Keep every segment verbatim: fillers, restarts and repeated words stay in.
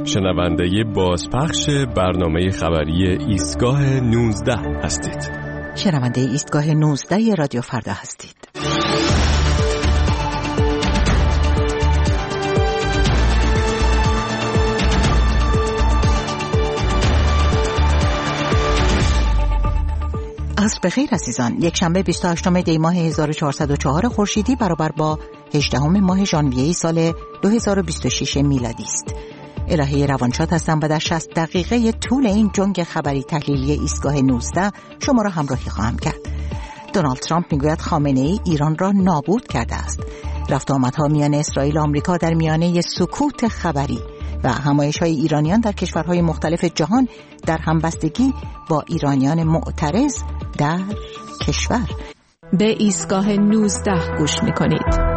شنونده بازپخش برنامه خبری ایستگاه نوزده هستید. شنونده ایستگاه نوزده رادیو فردا هستید. عصر بخیر عزیزان. یک شنبه بیست و هشتم دی ماه هزار و چهارصد و چهار خورشیدی برابر با هجدهم ماه ژانویه سال دو هزار و بیست و شش میلادی است. الهه روانشاد هستم و در شصت دقیقه طول این جنگ خبری تحلیلی ایستگاه نوزده شما را همراهی خواهم کرد. دونالد ترامپ میگوید خامنه ای ایران را نابود کرده است. رفت آمدها میان اسرائیل و آمریکا در میانه سکوت خبری و همایش‌های ایرانیان در کشورهای مختلف جهان در همبستگی با ایرانیان معترض در کشور. به ایستگاه نوزده گوش میکنید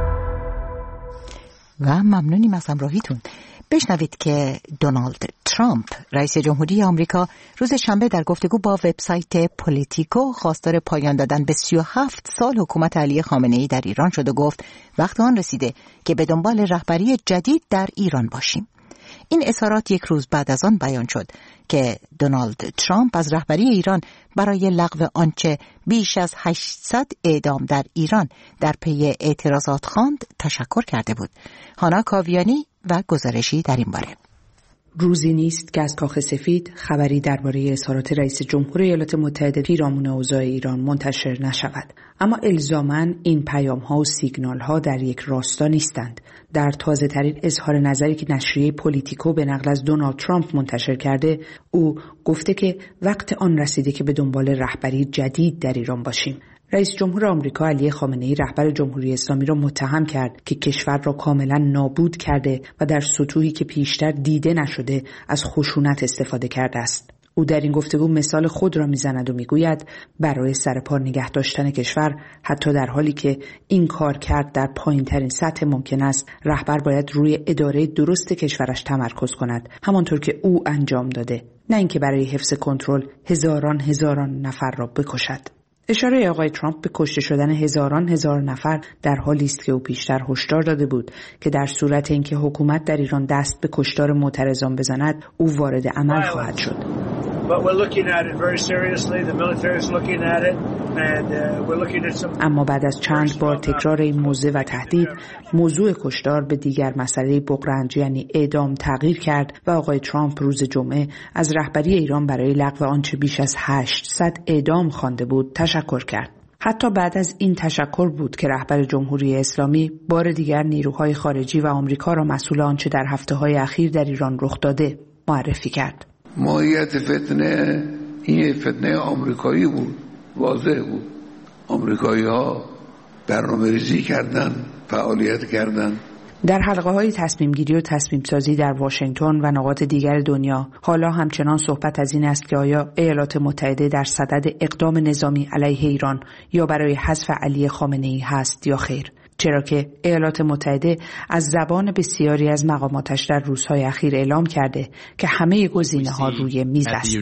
و ممنونیم از همراهیتون. بشنوید که دونالد ترامپ رئیس جمهوری آمریکا روز شنبه در گفتگو با وبسایت پولیتیکو خواستار پایان دادن به سی و هفت سال حکومت علی خامنه ای در ایران شد و گفت وقت آن رسیده که به دنبال رهبری جدید در ایران باشیم. این اظهارات یک روز بعد از آن بیان شد که دونالد ترامپ از رهبری ایران برای لغو آنچه بیش از هشتصد اعدام در ایران در پی اعتراضات خواند تشکر کرده بود. هانا کاویانی و گزارشی در این باره. روزی نیست که از کاخ سفید خبری درباره اظهارات رئیس جمهور ایالات متحده پیرامون اوضاع ایران منتشر نشود. اما الزاماً این پیام‌ها و سیگنال‌ها در یک راستا نیستند. در تازه‌ترین اظهار نظری که نشریه پولیتیکو به نقل از دونالد ترامپ منتشر کرده، او گفته که وقت آن رسیده که به دنبال رهبری جدید در ایران باشیم. رئیس جمهور آمریکا علی خامنه ای رهبر جمهوری اسلامی را متهم کرد که کشور را کاملا نابود کرده و در سطوحی که پیشتر دیده نشده از خشونت استفاده کرده است. او در این گفتگو مثال خود را میزند و میگوید برای سرپا نگه داشتن کشور حتی در حالی که این کار کرد در پایین‌ترین سطح ممکن است، رهبر باید روی اداره درست کشورش تمرکز کند، همانطور که او انجام داده، نه اینکه برای حفظ کنترل هزاران هزاران نفر را بکشد. اشاره آقای ترامپ به کشته شدن هزاران هزار نفر در حالی است که او پیشتر هشدار داده بود که در صورت اینکه حکومت در ایران دست به کشتار معترضان بزند، او وارد عمل خواهد شد. اما بعد از چند بار تکرار این موضوع و تهدید، موضوع کشتار به دیگر مسئله بغرنج یعنی اعدام تغییر کرد و آقای ترامپ روز جمعه از رهبری ایران برای لغو آنچه بیش از هشتصد اعدام خوانده بود تشکر کرد. حتی بعد از این تشکر بود که رهبر جمهوری اسلامی بار دیگر نیروهای خارجی و آمریکا را مسئول آنچه در هفته‌های اخیر در ایران رخ داده معرفی کرد. ماهیت فتنه این فتنه آمریکایی بود، واضح بود. آمریکایی ها برنامه ریزی کردن، فعالیت کردن. در حلقه های تصمیم گیری و تصمیم سازی در واشنگتن و نقاط دیگر دنیا حالا همچنان صحبت از این است که آیا ایالات متحده در صدد اقدام نظامی علیه ایران یا برای حذف علی خامنه ای هست یا خیر، چرا که ایالات متحده از زبان بسیاری از مقاماتش در روزهای اخیر اعلام کرده که همه گزینه‌ها روی میز است.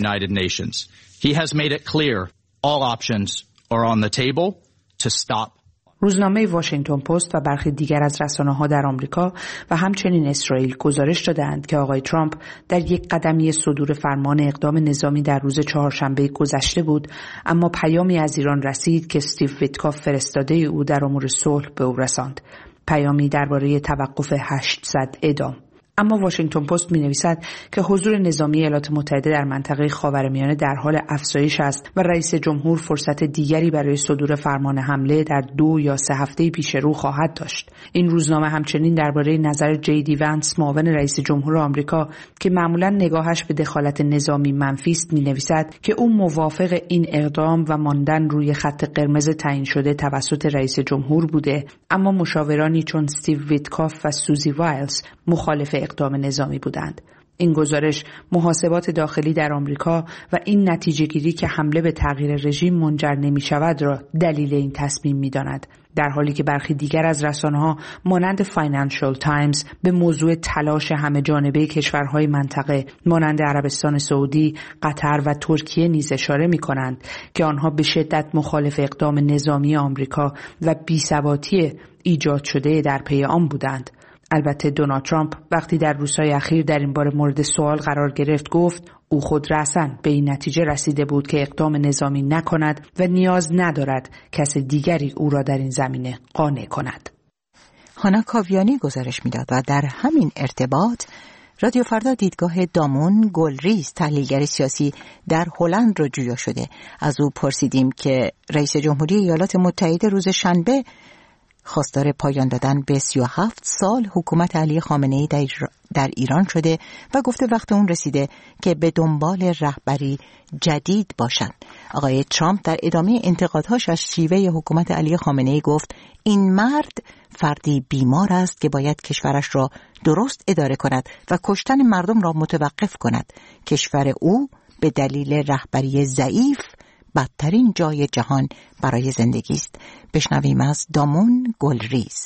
روزنامه واشنگتن پست و برخی دیگر از رسانه‌ها در آمریکا و همچنین اسرائیل گزارش دادند که آقای ترامپ در یک قدمی صدور فرمان اقدام نظامی در روز چهارشنبه گذشته بود، اما پیامی از ایران رسید که استیو ویتکاف فرستاده او در امور صلح به او رساند. پیامی درباره توقف هشتصد اعدام. اما واشنگتن پست می‌نویسد که حضور نظامی ایالات متحده در منطقه خاورمیانه در حال افزایش است و رئیس جمهور فرصت دیگری برای صدور فرمان حمله در دو یا سه هفته پیش رو خواهد داشت. این روزنامه همچنین درباره نظر جی دی ونس معاون رئیس جمهور آمریکا که معمولاً نگاهش به دخالت نظامی منفی است می‌نویسد که او موافق این اقدام و ماندن روی خط قرمز تعیین شده توسط رئیس جمهور بوده، اما مشاورانی چون استیو ویتکاف و سوزی وایلز مخالف اقدام نظامی بودند. این گزارش محاسبات داخلی در آمریکا و این نتیجه گیری که حمله به تغییر رژیم منجر نمی شود را دلیل این تصمیم می داند، در حالی که برخی دیگر از رسانه‌ها مانند فاینانشال تایمز به موضوع تلاش همه جانبه کشورهای منطقه مانند عربستان سعودی، قطر و ترکیه نیز اشاره می کنند که آنها به شدت مخالف اقدام نظامی آمریکا و بی‌ثباتی ایجاد شده در پی آن بودند. البته دونالد ترامپ وقتی در روزهای اخیر در این باره مورد سوال قرار گرفت گفت او خود رأساً به این نتیجه رسیده بود که اقدام نظامی نکند و نیاز ندارد کس دیگری او را در این زمینه قانع کند. هانا کاویانی گزارش میداد و در همین ارتباط رادیو فردا دیدگاه دامون گلریز تحلیلگر سیاسی در هلند را جویا شده. از او پرسیدیم که رئیس جمهوری ایالات متحده روز شنبه خواستار پایان دادن به سی و هفت سال حکومت علی خامنه‌ای در, در ایران شده و گفته وقت اون رسیده که به دنبال رهبری جدید باشند. آقای ترامپ در ادامه انتقادهاش از شیوه حکومت علی خامنه‌ای گفت این مرد فردی بیمار است که باید کشورش را درست اداره کند و کشتن مردم را متوقف کند. کشور او به دلیل رهبری ضعیف بدترین جای جهان برای زندگی است. بشنویم از دامون گلریز.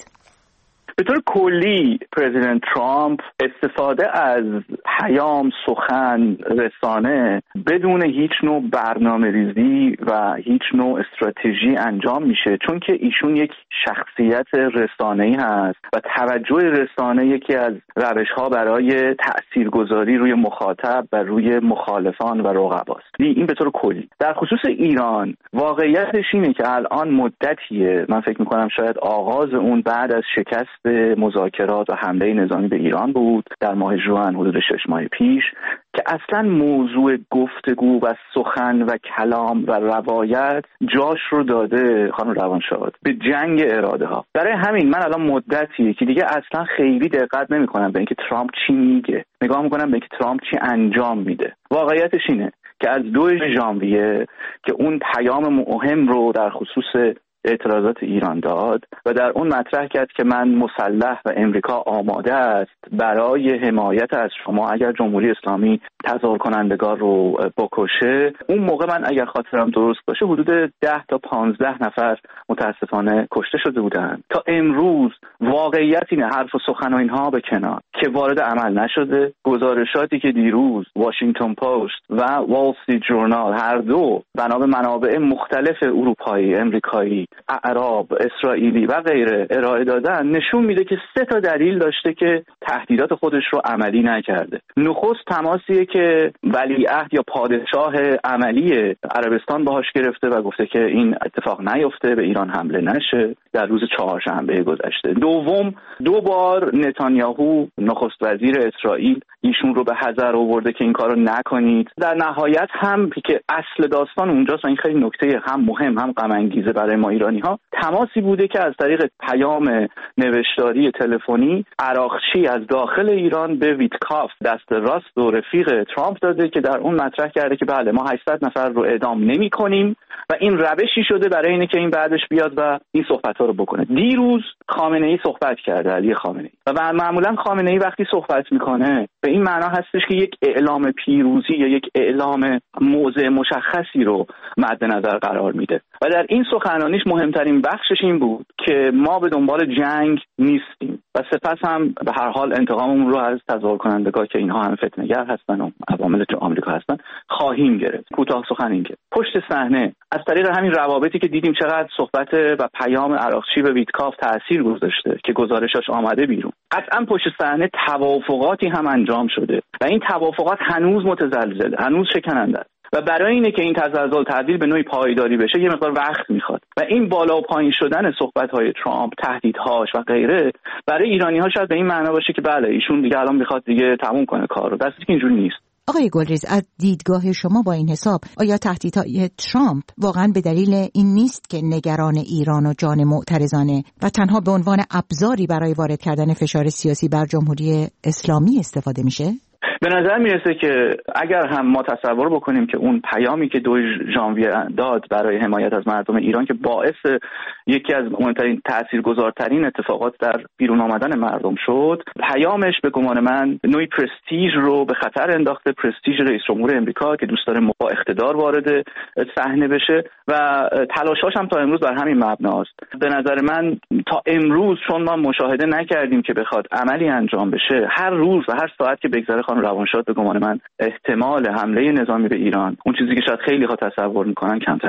به طور کلی پرزیدنت ترامپ استفاده از پیام، سخن، رسانه بدون هیچ نوع برنامه ریزی و هیچ نوع استراتژی انجام میشه، چون که ایشون یک شخصیت رسانه‌ای هست و توجه رسانه یکی از روش‌ها برای تاثیرگذاری روی مخاطب و روی مخالفان و رقباست. این به طور کلی. در خصوص ایران واقعیتش اینه که الان مدتیه، من فکر می‌کنم شاید آغاز اون بعد از شکست مذاکرات و حمله نظامی به ایران بود در ماه ژوئن حدود شش ماه پیش، که اصلا موضوع گفتگو و سخن و کلام و روایت جاش رو داده خانم روانشاد به جنگ اراده ها. برای همین من الان مدتیه که دیگه اصلا خیلی دقت نمی کنم به اینکه ترامپ چی میگه، نگاه میکنم به اینکه ترامپ چی انجام میده. واقعیتش اینه که از دو ژانویه که اون پیام مهم رو در خصوص اعتراضات ایران داد و در اون مطرح کرد که من مسلح و امریکا آماده است برای حمایت از شما اگر جمهوری اسلامی تظاهر کنندگان رو بکشه. اون موقع من اگر خاطرم درست باشه حدود ده تا پانزده نفر متاسفانه کشته شده بودند. تا امروز واقعیت اینه، حرف و سخن و اینها به کنار، که وارد عمل نشده. گزارشاتی که دیروز واشنگتن پست و وال استریت ژورنال هر دو بنا به منابع مختلف اروپایی، امریکایی، عرب، اسرائیلی و غیره ارائه دادن نشون میده که سه تا دلیل داشته که تهدیدات خودش رو عملی نکرده. نخست تماسیه که ولیعهد یا پادشاه عملی عربستان باهاش گرفته و گفته که این اتفاق نیفته، به ایران حمله نشه در روز چهارشنبه گذشته. دوم، دو بار نتانیاهو نخست وزیر اسرائیل ایشون رو به حذر آورده که این کارو نکنید. در نهایت هم که اصل داستان اونجاست و این خیلی نکته هم مهم هم غم انگیزه برای ما ایرانی ها، تماسی بوده که از طریق پیام نوشتاری تلفنی عراقچی از داخل ایران به ویتکاف دست راست و رفیق ترامپ داده که در اون مطرح کرده که بله ما هشتصد نفر رو اعدام نمی کنیم و این روشی شده برای اینه که این بعدش بیاد و این صحبت ها رو بکنه. دیروز خامنه‌ای صحبت کرده، علی خامنه‌ای، و معمولا خامنه‌ای وقتی صحبت میکنه به این معنا هستش که یک اعلام پیروزی یا یک اعلام موضع مشخصی رو مد نظر قرار میده و در این سخنرانیش مهمترین بخشش این بود که ما به دنبال جنگ نیستیم و سپس هم به هر حال انتقاممون رو از تظاهر کنندگان که اینها هم فتنه‌گر هستن و عوامل آمریکا هستن خواهیم گرفت. کوتاه سخن این که پشت صحنه از طریق همین روابطی که دیدیم چقدر صحبت و پیام عراقچی به ویتکاف تأثیر گذاشته که گزارشاش آمده بیرون، قطعا پشت صحنه توافقاتی هم انجام شده و این توافقات هنوز متزلزله، هنوز شکننده است و برای اینه که این تزلزل تبدیل به نوعی پایداری بشه یه مقدار وقت میخواد و این بالا و پایین شدن صحبت‌های ترامپ، تهدیدهاش و غیره برای ایرانی‌ها شاید به این معنا باشه که بله ایشون دیگه الان میخواد دیگه تموم کنه کار رو، دستی که اینجوری نیست. آقای گلریز، از دیدگاه شما با این حساب آیا تهدیدهای ترامپ واقعا به دلیل این نیست که نگران ایران و جان معترضانه و تنها به عنوان ابزاری برای وارد کردن فشار سیاسی بر جمهوری اسلامی استفاده میشه؟ به نظر میرسه که اگر هم ما تصور بکنیم که اون پیامی که دو ژانویه داد برای حمایت از مردم ایران که باعث یکی از مهمترین تاثیرگذارترین اتفاقات در بیرون آمدن مردم شد، پیامش به گمان من نوعی پرستیژ رو به خطر انداخته، پرستیژ رئیس جمهور امریکا که دوست داره با اقتدار وارد صحنه بشه و تلاشاش هم تا امروز بر همین مبناست. به نظر من تا امروز چون ما مشاهده نکردیم که بخواد عملی انجام بشه، هر روز و هر ساعت که بگذره خانم روانشاد به گمان من احتمال حمله نظامی به ایران، اون چیزی که شاید خیلی ها تصور میکنن، کمتر میشه.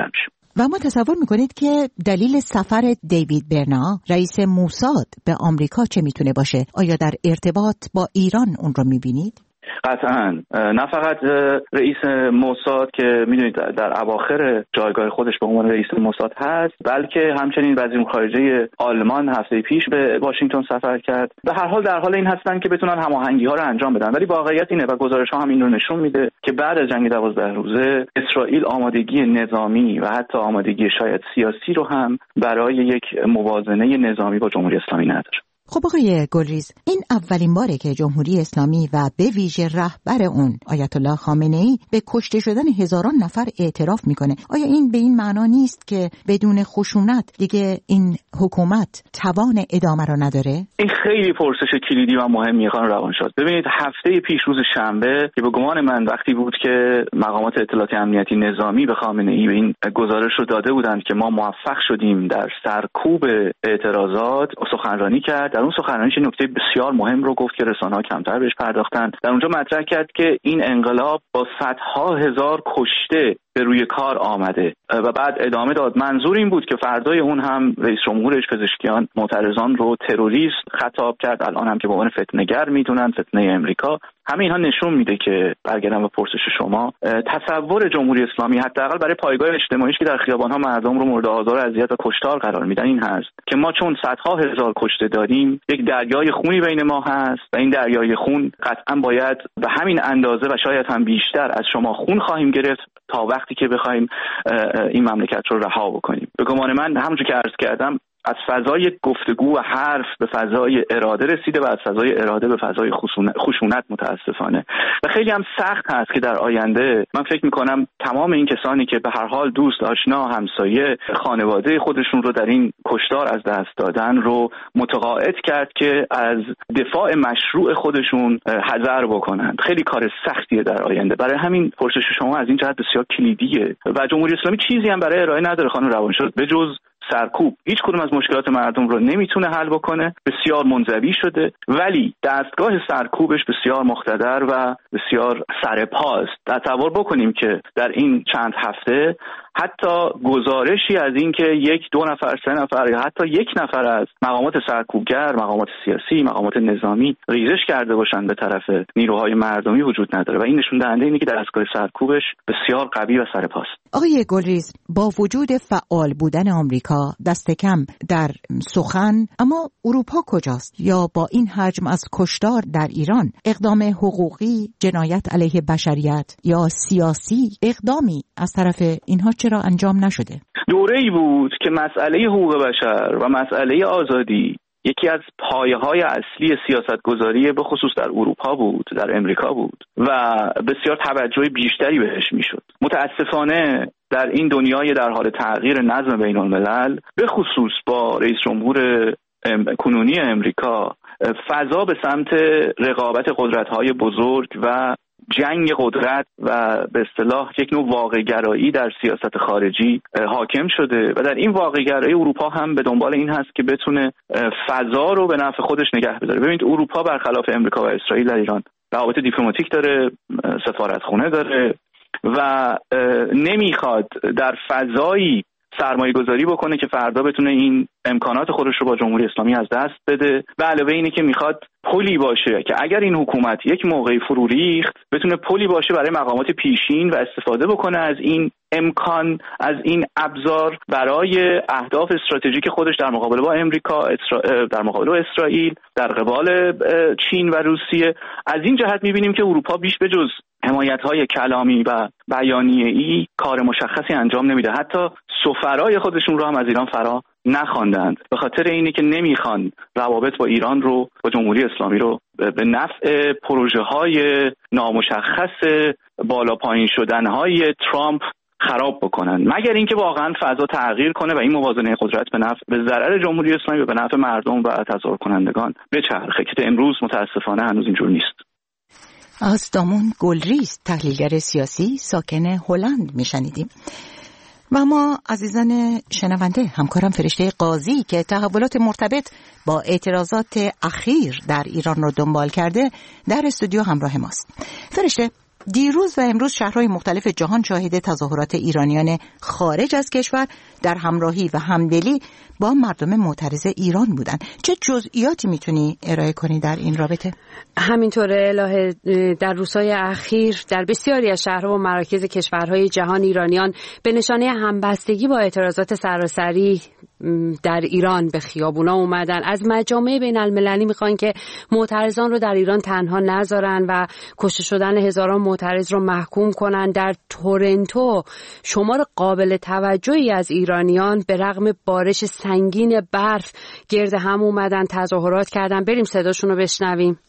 و ما تصور میکنید که دلیل سفر دیوید برنا رئیس موساد به آمریکا چه میتونه باشه؟ آیا در ارتباط با ایران اون رو میبینید؟ قطعاً نه فقط رئیس موساد که میدونید در اواخر جایگاه خودش به عنوان رئیس موساد هست، بلکه همچنین وزیر خارجه آلمان هفته پیش به واشنگتن سفر کرد. به هر حال در حال این هستن که بتونن هماهنگی‌ها رو انجام بدن، ولی واقعیت اینه و گزارش‌ها هم این رو نشون میده که بعد از جنگ دوازده روزه اسرائیل آمادگی نظامی و حتی آمادگی شاید سیاسی رو هم برای یک موازنه نظامی با جمهوری اسلامی نداره. خب آقای گلریز، این اولین باره که جمهوری اسلامی و به ویژه رهبر اون آیت الله خامنه‌ای به کشته شدن هزاران نفر اعتراف میکنه. آیا این به این معنا نیست که بدون خشونت دیگه این حکومت توان ادامه را نداره؟ این خیلی پرسش کلیدی و مهمیه خانم روانشاد. ببینید هفته پیش روز شنبه که به گمان من وقتی بود که مقامات اطلاعاتی امنیتی نظامی به خامنه‌ای این گزارش رو داده بودند که ما موفق شدیم در سرکوب اعتراضات سخنرانی کرد. در اون سخنرانیش نکته بسیار مهم رو گفت که رسانه‌ها کمتر بهش پرداختن. در اونجا مطرح کرد که این انقلاب با صدها هزار کشته به روی کار آمده و بعد ادامه داد منظور این بود که فردای اون هم رئیس جمهورش پزشکیان معترضان رو تروریست خطاب کرد، الان هم که به عنوان فتنه‌گر میدونن، فتنه امریکا. همه اینها نشون میده که برگردم به پرسش شما، تصور جمهوری اسلامی حداقل برای پایگاه اجتماعیش که در خیابان‌ها مردم رو مورد آزار و اذیت و کشتار قرار میدن این هست که ما چون صدها هزار کشته داریم، یک دریای خونی بین ما هست و این دریای خون قطعا باید به همین اندازه و شاید هم بیشتر از شما خون خواهیم گرفت تا وقتی که بخوایم این مملکت رو رها بکنیم. به گمان من همونجور که عرض کردم از فضای گفتگو و حرف به فضای اراده رسیده و از فضای اراده به فضای خشونت متاسفانه و خیلی هم سخت هست که در آینده من فکر میکنم تمام این کسانی که به هر حال دوست، آشنا، همسایه، خانواده خودشون رو در این کشتار از دست دادن رو متقاعد کرد که از دفاع مشروع خودشون حذر بکنن. خیلی کار سختیه در آینده. برای همین پرسش شما از این جهت بسیار کلیدیه و جمهوری اسلامی چیزی هم برای ارائه نداره خانم روانشاد به جز سرکوب. هیچ کدوم از مشکلات مردم رو نمیتونه حل بکنه، بسیار منزوی شده، ولی دستگاه سرکوبش بسیار مقتدر و بسیار سرپاست. تصور بکنیم که در این چند هفته حتی گزارشی از این که یک دو نفر سه نفر یا حتی یک نفر از مقامات سرکوبگر، مقامات سیاسی، مقامات نظامی ریزش کرده باشند به طرف نیروهای مردمی وجود نداره و این نشون دهنده اینه که دستگاه سرکوبش بسیار قوی و سرپاست. آقای گلریز، با وجود فعال بودن آمریکا دست کم در سخن، اما اروپا کجاست؟ یا با این حجم از کشتار در ایران اقدام حقوقی، جنایت علیه بشریت یا سیاسی اقدامی از طرف اینها چرا انجام نشده؟ دوره‌ای بود که مسئله حقوق بشر و مسئله آزادی یکی از پایه‌های اصلی سیاستگذاری به خصوص در اروپا بود، در امریکا بود و بسیار توجه بیشتری بهش میشد. متاسفانه در این دنیای در حال تغییر نظم بین الملل به خصوص با رئیس جمهور کنونی امریکا فضا به سمت رقابت قدرت‌های بزرگ و جنگ قدرت و به اصطلاح یک نوع واقع‌گرایی در سیاست خارجی حاکم شده و در این واقع‌گرایی اروپا هم به دنبال این هست که بتونه فضا رو به نفع خودش نگه بداره. ببینید اروپا برخلاف امریکا و اسرائیل در ایران روابط دیپلماتیک داره، سفارتخونه داره و نمیخواد در فضایی سرمایه گذاری بکنه که فردا بتونه این امکانات خودش رو با جمهوری اسلامی از دست بده و علاوه اینه که میخواد پلی باشه که اگر این حکومت یک موقعی فرو ریخت بتونه پلی باشه برای مقامات پیشین و استفاده بکنه از این امکان، از این ابزار برای اهداف استراتژیک خودش در مقابله با امریکا، در مقابله با اسرائیل، در قبال چین و روسیه. از این جهت میبینیم که اروپا بیش به جز حمایت‌های کلامی و بیانیه‌ای کار مشخصی انجام نمیده. حتی سفرای خودشون رو هم از ایران فرا نخواندند به خاطر اینه که نمیخوان روابط با ایران رو، با جمهوری اسلامی رو به نفع پروژه‌های نامشخص بالا پایین شدن‌های ترامپ خراب بکنن، مگر اینکه واقعا فضا تغییر کنه و این موازنه قدرت به نفع به ضرر جمهوری اسلامی و به نفع مردم و تظاهر کنندگان بچرخه که امروز متاسفانه هنوز اینجور نیست. از دامون گلریز، تحلیلگر سیاسی ساکن هلند میشنیدیم. و ما عزیزان شنونده، همکارم فرشته قاضی که تحولات مرتبط با اعتراضات اخیر در ایران رو دنبال کرده در استودیو همراه ماست. فرشته، دیروز و امروز شهرهای مختلف جهان شاهد تظاهرات ایرانیان خارج از کشور در همراهی و همدلی با مردم معترض ایران بودند. چه جزئیاتی میتونی ارائه کنی در این رابطه؟ همینطوره الهه، در روزهای اخیر در بسیاری از شهرها و مراکز کشورهای جهان ایرانیان به نشانه همبستگی با اعتراضات سراسری در ایران به خیابونا اومدن. از مجامع بین المللی میخوان که معترضان رو در ایران تنها نذارن و کشته شدن هزاران معترض رو محکوم کنن. در تورنتو شمار قابل توجهی از ایرانیان به رغم بارش سنگین برف گرد هم اومدن، تظاهرات کردن. بریم صداشون رو بشنویم.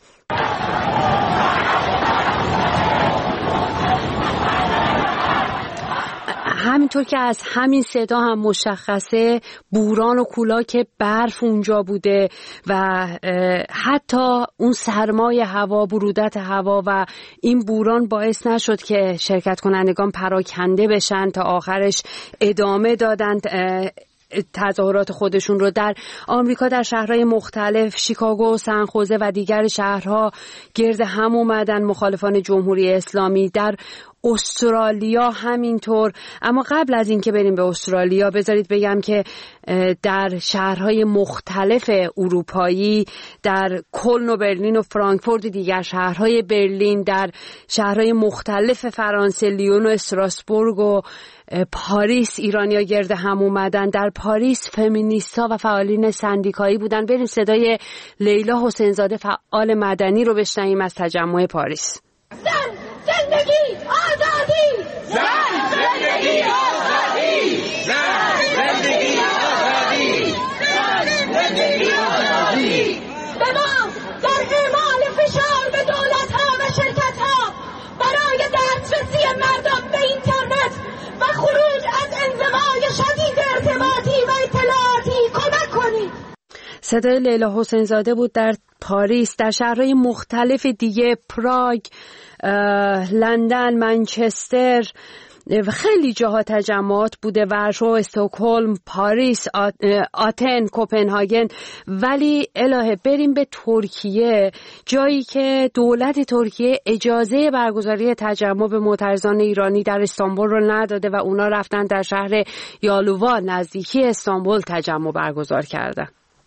همینطور که از همین صدا هم مشخصه بوران و کولاک برف اونجا بوده و حتی اون سرمای هوا، برودت هوا و این بوران باعث نشد که شرکت کنندگان پراکنده بشن، تا آخرش ادامه دادند تظاهرات خودشون رو. در آمریکا در شهرهای مختلف، شیکاگو، سنخوزه و دیگر شهرها گرد هم اومدن مخالفان جمهوری اسلامی. در استرالیا همینطور. اما قبل از اینکه بریم به استرالیا بذارید بگم که در شهرهای مختلف اروپایی، در کلن و برلین و فرانکفورت و دیگر شهرهای برلین، در شهرهای مختلف فرانسه، لیون و استراسبورگ و پاریس ایرانیا گرد هم اومدن. در پاریس فمینیستا و فعالین سندیکایی بودن. بریم صدای لیلا حسینزاده فعال مدنی رو بشنویم از تجمع پاریس. زن زندگی آزادی، زن زندگی آزادی، زن زندگی آزادی، زن زندگی آزادی. به ما در اعمال فشار به دولت ها و شرکت ها برای دسترسی مردم به اینترنت و خروج از انزوای شدید ارتباطی و اطلاعاتی کمک کنید. صدای لیلا حسینزاده بود در پاریس. در شهرهای مختلف دیگه، پراگ، لندن، منچستر و خیلی جاها تجمعات بوده، ورشو، استکهلم، پاریس، آتن، کوپنهاگن. ولی الهه بریم به ترکیه، جایی که دولت ترکیه اجازه برگزاری تجمع به معترضان ایرانی در استانبول رو نداده و اونا رفتن در شهر یالووا نزدیکی استانبول تجمع برگزار کردن.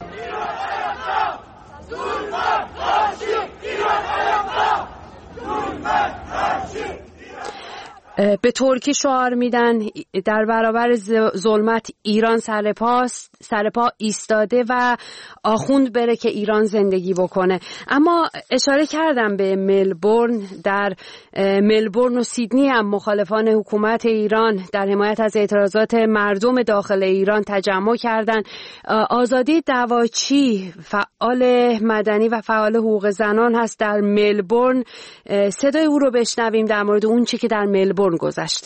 به ترکی شعار میدن در برابر ظلمت ایران سرپاست، سرپا ایستاده و آخوند بره که ایران زندگی بکنه. اما اشاره کردم به ملبورن. در ملبورن و سیدنی هم مخالفان حکومت ایران در حمایت از اعتراضات مردم داخل ایران تجمع کردن. آزادی دواچی فعال مدنی و فعال حقوق زنان هست در ملبورن. صدای او رو بشنویم در مورد اون چی که در ملبورن گذشته.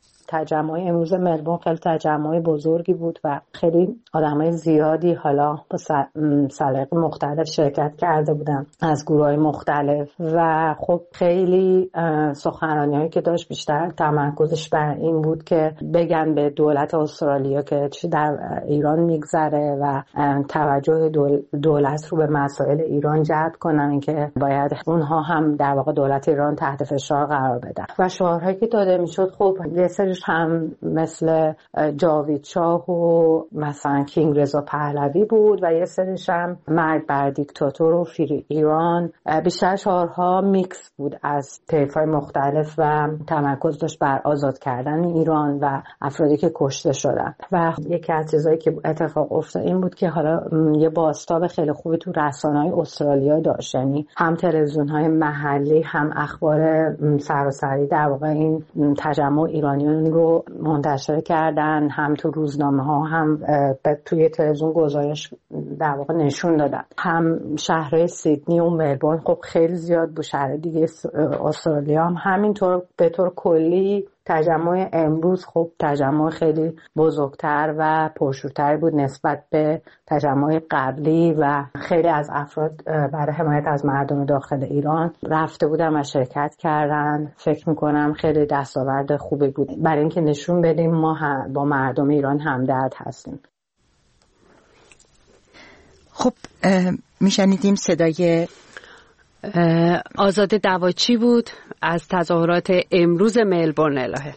تجمع امروز ملبورن خیلی تجمع بزرگی بود و خیلی آدمای زیادی حالا با سلیقه مختلف شرکت کرده بودن از گروهای مختلف و خب خیلی سخنرانی‌هایی که داشت بیشتر تمرکزش بر این بود که بگن به دولت استرالیا که چی در ایران میگذره و توجه دولت رو به مسائل ایران جلب کنن که باید اونها هم در واقع دولت ایران تحت فشار قرار بدن. و شعارهایی که داده میشد خب یه سری هم مثل جاوید شاه و مثلا کینگ رضا پهلوی بود و یه سریش هم مرگ بر دیکتاتور و فری ایران. بیشتر شعارها میکس بود از طیف‌های مختلف و تمرکز داشت بر آزاد کردن ایران و افرادی که کشته شدن. و یکی از چیزایی که اتفاق افتاد این بود که حالا یه بازتاب خیلی خوبی تو رسانه‌های استرالیا داشت، یعنی هم تلویزیون‌های محلی هم اخبار سراسری در واقع این تجمع ایرانیان رو منتشر کردن، هم تو روزنامه ها هم توی تلویزیون گزارش در واقع نشون دادن. هم شهرهای سیدنی و ملبورن خب خیلی زیاد بود، شهر دیگه استرالیا هم همینطور. به طور کلی تجمع امروز خب تجمع خیلی بزرگتر و پرشورتر بود نسبت به تجمع قبلی و خیلی از افراد برای حمایت از مردم داخل ایران رفته بودن و شرکت کردن. فکر میکنم خیلی دستاورد خوبی بود برای اینکه نشون بدیم ما با مردم ایران همدرد هستیم. خب میشنیدیم صدای آزاده دواچی بود از تظاهرات امروز ملبورن. الهه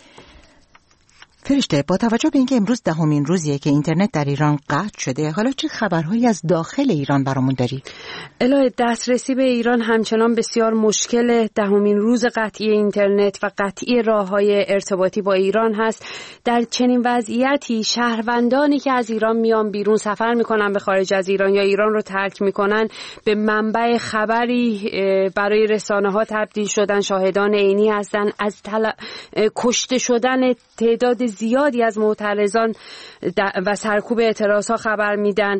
فرشته، با توجه به اینکه امروز دهمین روزیه که اینترنت در ایران قطع شده، حالا چه خبرهایی از داخل ایران برامون داری؟ الهه دسترسی به ایران همچنان بسیار مشکل. دهمین روز قطعی اینترنت و قطعی راههای ارتباطی با ایران هست. در چنین وضعیتی شهروندانی که از ایران میان بیرون، سفر میکنن به خارج از ایران یا ایران رو ترک میکنن، به منبع خبری برای رسانه ها تبدیل شدن. شاهدان عینی هستن از تل... کشته شدن تعداد زیادی از معترضان و سرکوب اعتراضها خبر میدن.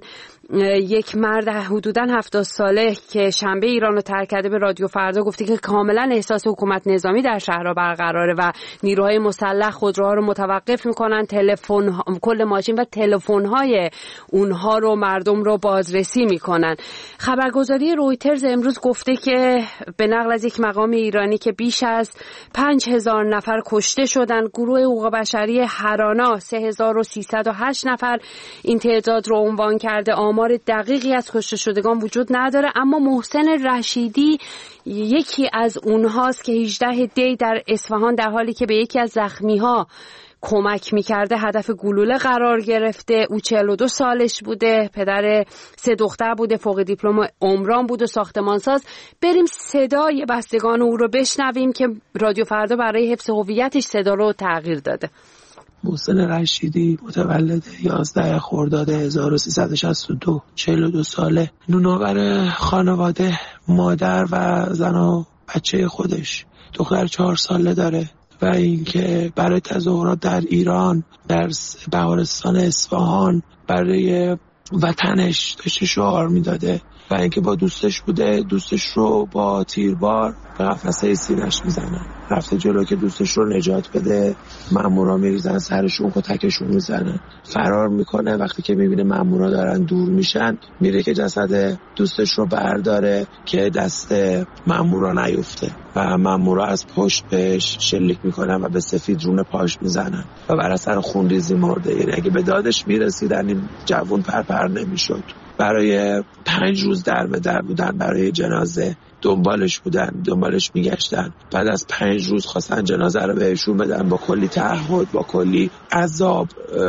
یک مرد حدوداً هفتاد ساله که شنبه ایران رو ترک کرده به رادیو فردا گفته که کاملا احساس حکومت نظامی در شهرها برقراره و نیروهای مسلح خودروها رو متوقف میکنن، تلفن کل ماشین و تلفن‌های اونها رو مردم رو بازرسی میکنن. خبرگزاری رویترز امروز گفته که به نقل از یک مقام ایرانی که بیش از پنج هزار نفر کشته شدن. گروه حقوق بشری هرانا سه هزار و سیصد و هشت نفر این تعداد رو عنوان کرده. آمار دقیقی از کشته شدگان وجود نداره، اما محسن رشیدی یکی از اونهاست که هجدهم دی در اصفهان در حالی که به یکی از زخمی‌ها کمک میکرده هدف گلوله قرار گرفته. او چهل و دو سالش بوده، پدر سه دختر بوده، فوق دیپلم عمران بود و ساختمانساز. بریم صدای بستگان او رو بشنویم که رادیو فردا برای حفظ هویتش صدا رو تغییر داده. محسن رشیدی متولد یازده خرداد هزار و سیصد و شصت و دو، چهل و دو ساله، نونآور خانواده، مادر و زن و بچه خودش، دختر چهار ساله داره و اینکه برای تظاهرات در ایران در بهارستان اصفهان برای وطنش داشته شعار میداده و اینکه با دوستش بوده، دوستش رو با تیربار به قفسه سینه‌اش میزنن. رفته جلو که دوستش رو نجات بده، مامورا میریزن سرشون، کتکشون میزنن. فرار میکنه، وقتی که میبینه مامورا دارن دور میشن میره که جسد دوستش رو برداره که دست مامورا نیفته و مامورا از پشت بهش شلیک میکنن و به سفید رون پاش میزنن و بر اثر خونریزی مرده. یعنی اگه به دادش میرسیدن این جوون پرپر نمیشد. برای پنج روز در به در بودن، برای جنازه دنبالش بودن، دنبالش میگشتن. بعد از پنج روز خواستن جنازه رو بهشون بدن با کلی تعهد، با کلی عذاب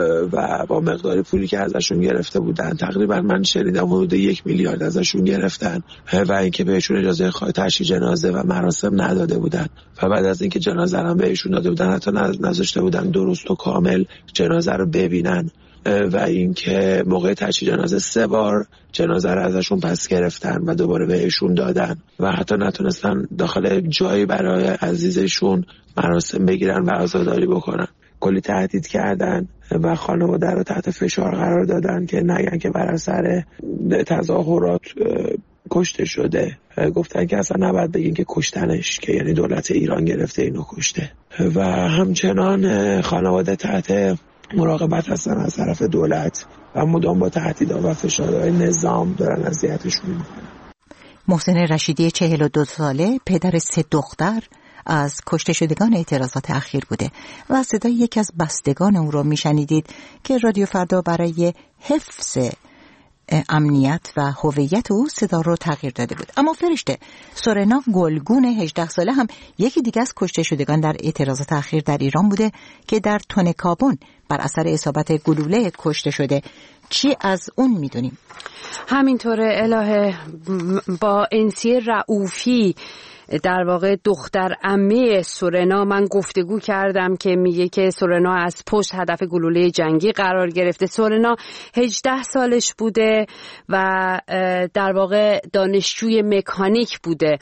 و با مقدار پولی که ازشون گرفته بودن. تقریبا من شنیدم حدود یک میلیارد ازشون گرفتن و اینکه بهشون اجازه تشییع جنازه و مراسم نداده بودن و بعد از اینکه جنازه رو بهشون داده بودن حتی نذاشته بودن درست و کامل جنازه رو ببینن و اینکه موقع تشییع جنازه سه بار جنازه رو ازشون پس گرفتن و دوباره بهشون دادن و حتی نتونستن داخل جایی برای عزیزشون مراسم بگیرن و عزاداری بکنن. کلی تهدید کردن و خانواده رو تحت فشار قرار دادن که نگن که بر اثر تظاهرات کشته شده. گفتن که اصلا نباید بگین که کشتنش، که یعنی دولت ایران گرفته اینو کشته. و همچنان خانواده تحت مراقبت هستن از طرف دولت و مدام با تهدیدها و فشارهای نظام دارن اذیتشون میکنن. محسن رشیدی چهل و دو ساله، پدر سه دختر، از کشته شدگان اعتراضات اخیر بوده و صدای یکی از بستگان او را میشنیدید که رادیو فردا برای حفظ امنیت و هویت او صدا رو تغییر داده بود. اما فرشته، سورنا گلگون هجده ساله هم یکی دیگه از کشته شدگان در اعتراضات اخیر در ایران بوده که در تونکابون بر اثر اصابت گلوله کشته شده. چی از اون میدونیم؟ همینطوره الهه. با انسی رؤوفی، در واقع دختر عمه سورنا، من گفتگو کردم که میگه که سورنا از پشت هدف گلوله جنگی قرار گرفته. سورنا هجده سالش بوده و در واقع دانشجوی مکانیک بوده.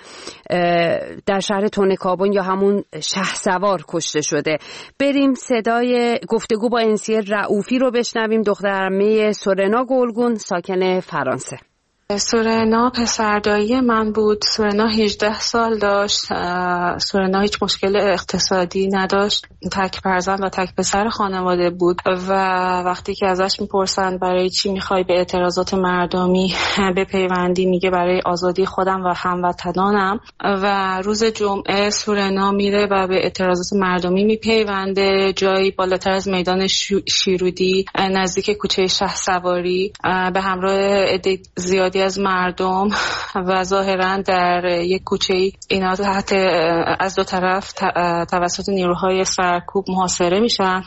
در شهر تونکابون یا همون شهسوار کشته شده. بریم صدای گفتگو با انسی رؤوفی رو بشنویم، دختر عمه سورنا گلگون، ساکن فرانسه. سورنا پسردایی من بود. سورنا هجده سال داشت. سورنا هیچ مشکل اقتصادی نداشت، تک فرزند و تک پسر خانواده بود و وقتی که ازش میپرسن برای چی میخوای به اعتراضات مردمی بپیوندی، میگه برای آزادی خودم و هموطنانم. و روز جمعه سورنا میره و به اعتراضات مردمی میپیونده جایی بالاتر از میدان شیرودی نزدیک کوچه شهسواری به همراه عده زیادی زیادی از مردم و ظاهرا در یک کوچه‌ای اینا تحت از دو طرف توسط نیروهای سرکوب محاصره میشن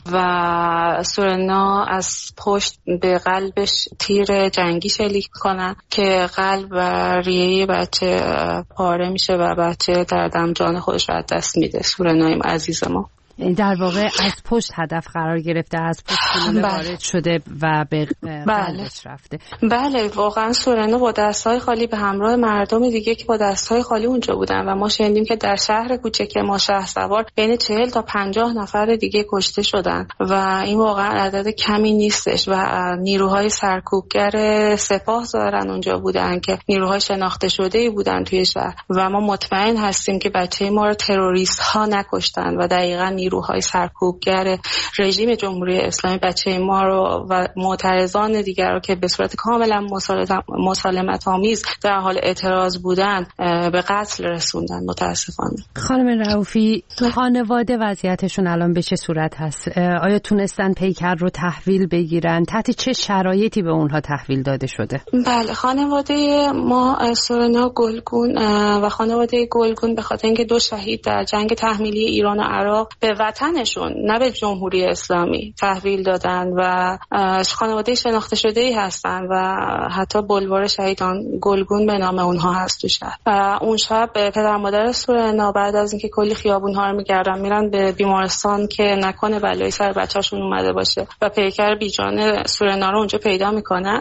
و سورنا از پشت به قلبش تیر جنگی شلیک کنن که قلب و ریه بچه پاره میشه و بچه در دم جان خودش رو از دست میده. سورنای عزیز ما در واقع از پشت هدف قرار گرفته، از پشت گلوله وارد شده و به قلبش رفته. بله واقعا سورنا با دستهای خالی به همراه مردم دیگه که با دستهای خالی اونجا بودن و ما شنیدیم که در شهر کوچک ما شهرسوار بین چهل تا پنجاه نفر دیگه کشته شدن و این واقعا عدد کمی نیستش و نیروهای سرکوبگر سپاه ظاهرا اونجا بودن که نیروهای شناخته شده‌ای بودن توی شهر و ما مطمئن هستیم که بچه ما رو تروریست ها نکشتن و دقیقاً نیروهای سرکوبگر رژیم جمهوری اسلامی بچه ما رو و معترضان دیگر رو که به صورت کاملا مسالمت آمیز در حال اعتراض بودن به قتل رسوندن. متاسفانه. خانم رؤوفی، خانواده وضعیتشون الان به چه صورت هست؟ آیا تونستن پیکر رو تحویل بگیرن؟ تحت چه شرایطی به اونها تحویل داده شده؟ بله، خانواده ما سورنا گلگون و خانواده گلگون به خاطر اینکه دو شهید در جنگ تحمیلی ایران و عراق به وطنشون نه به جمهوری اسلامی تحویل دادن و خانواده شناخته شده‌ای هستن و حتی بلوار شهیدان گلگون به نام اونها هست تو شهر. و اون شب پدر مادر سورنا بعد از اینکه کلی خیابون‌ها رو می‌گردن میرن به بیمارستان که نکنه بلایی سر بچه‌شون اومده باشه و پیکر بیجان سورنا رو اونجا پیدا میکنن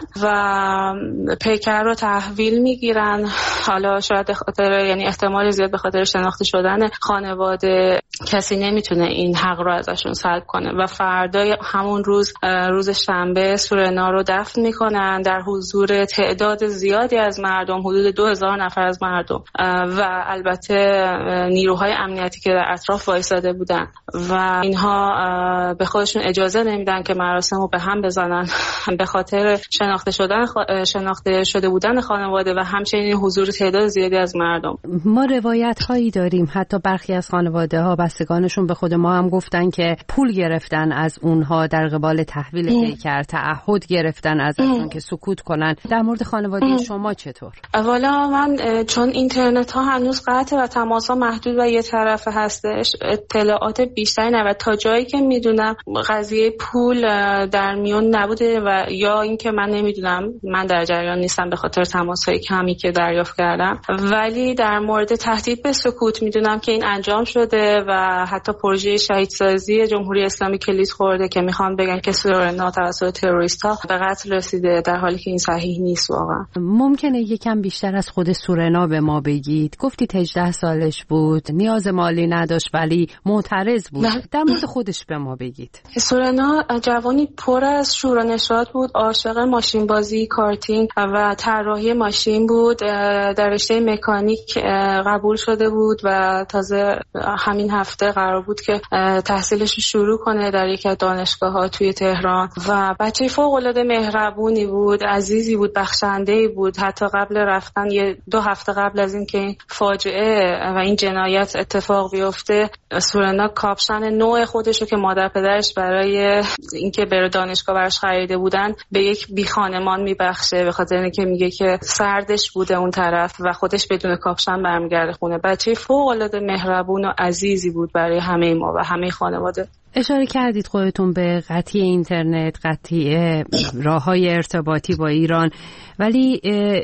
و پیکر رو تحویل میگیرن. حالا شاید به خاطر یعنی احتمال زیاد به خاطر شناخته شدن خانواده کسی نمیتونه این حق رو ازشون سلب کنه و فردای همون روز روز شنبه سورنا رو دفن میکنن در حضور تعداد زیادی از مردم، حدود دو هزار نفر از مردم و البته نیروهای امنیتی که در اطراف وایساده بودن و اینها به خودشون اجازه نمیدن که مراسم رو به هم بزنن به خاطر شناخته شدن شناخته شده بودن خانواده و همچنین حضور تعداد زیادی از مردم. ما روایت هایی داریم، حتی برخی از خانواده ها بستگانشون به خود ما هم گفتن که پول گرفتن از اونها در قبال تحویل پیکر، تعهد گرفتن ازشون که سکوت کنن. در مورد خانواده شما چطور؟ والا من چون اینترنت ها هنوز قطع و تماس ها محدود و یه طرفه هستش، اطلاعات بیشتری نه و تا جایی که میدونم قضیه پول در میون نبوده و یا اینکه من نمیدونم، من در جریان نیستم به خاطر تماس های کمی که دریافت کردم، ولی در مورد تهدید به سکوت میدونم که این انجام شده و حتی پروژه شهیدسازی جمهوری اسلامی کلید خورده که میخوان بگن که سورنا توسط تروریست‌ها به قتل رسیده، در حالی که این صحیح نیست. واقعا ممکنه یکم بیشتر از خود سورنا به ما بگید؟ گفتید هجده سالش بود، نیاز مالی نداشت ولی معترض بود. در مورد خودش به ما بگید. سورنا جوانی پر از شور و نشاط بود، عاشق ماشین بازی، کارتینگ و طراحی ماشین بود. در رشته مکانیک قبول شده بود و تازه همین هفته قرار بود که تحصیلش رو شروع کنه در یک از دانشگاه‌ها توی تهران و بچه فوق‌العاده مهربونی بود، عزیزی بود، بخشنده‌ای بود. حتی قبل رفتن یه دو هفته قبل از این که این فاجعه و این جنایت اتفاق بیفته، سورنا کاپشن نوع خودش رو که مادر پدرش برای اینکه بره دانشگاه براش خریده بودن به یک بی خانمان میبخشه، به خاطر اینکه میگه که سردش بوده اون طرف و خودش بدون کاپشن برمیگرده خونه. بچه فوق‌العاده مهربون و عزیزی بود برای همه ما و همه خانواده. اشاره کردید خودتون به قطعی اینترنت، قطعی راه‌های ارتباطی با ایران، ولی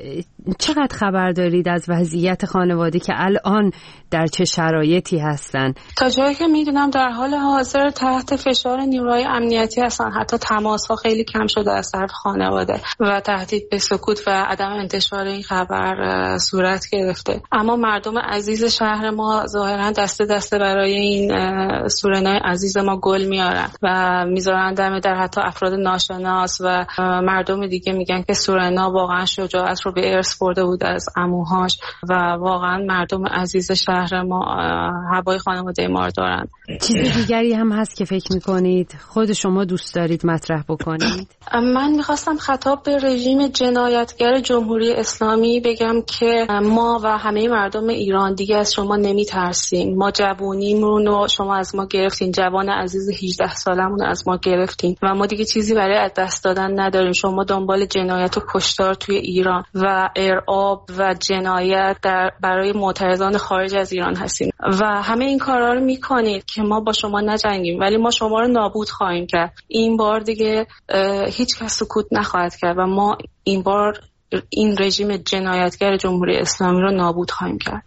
چقدر خبر دارید از وضعیت خانواده که الان در چه شرایطی هستن؟ تا جایی که میدونم در حال حاضر تحت فشار نیروهای امنیتی هستن، حتی تماس‌ها خیلی کم شده از طرف خانواده و تهدید به سکوت و عدم انتشار این خبر صورت گرفته. اما مردم عزیز شهر ما ظاهرا دسته دسته برای این سورنای عزیز ما گل میارن و میذارن دم در، حتی افراد ناشناس و مردم دیگه میگن که سورنا واقعا شجاعت رو به ارث برده بود از عموهاش و واقعا مردم عزیز شهر ما هوای خانواده ما رو دارن. چیز دیگری هم هست که فکر میکنید خود شما دوست دارید مطرح بکنید؟ من میخواستم خطاب به رژیم جنایتگر جمهوری اسلامی بگم که ما و همه مردم ایران دیگه از شما نمیترسیم. ما جوونیمون رو شما از ما گرفتین، جوان عزیز هجده سالمون از ما گرفتین و ما دیگه چیزی برای از دست دادن نداریم. شما دنبال جنایت و کشتار توی ایران و ارعاب و جنایت در برای معترضان خارج از ایران هستیم و همه این کارا رو میکنید که ما با شما نجنگیم، ولی ما شما رو نابود خواهیم کرد. این بار دیگه هیچ کس سکوت نخواهد کرد و ما این بار این رژیم جنایتگر جمهوری اسلامی رو نابود خواهیم کرد.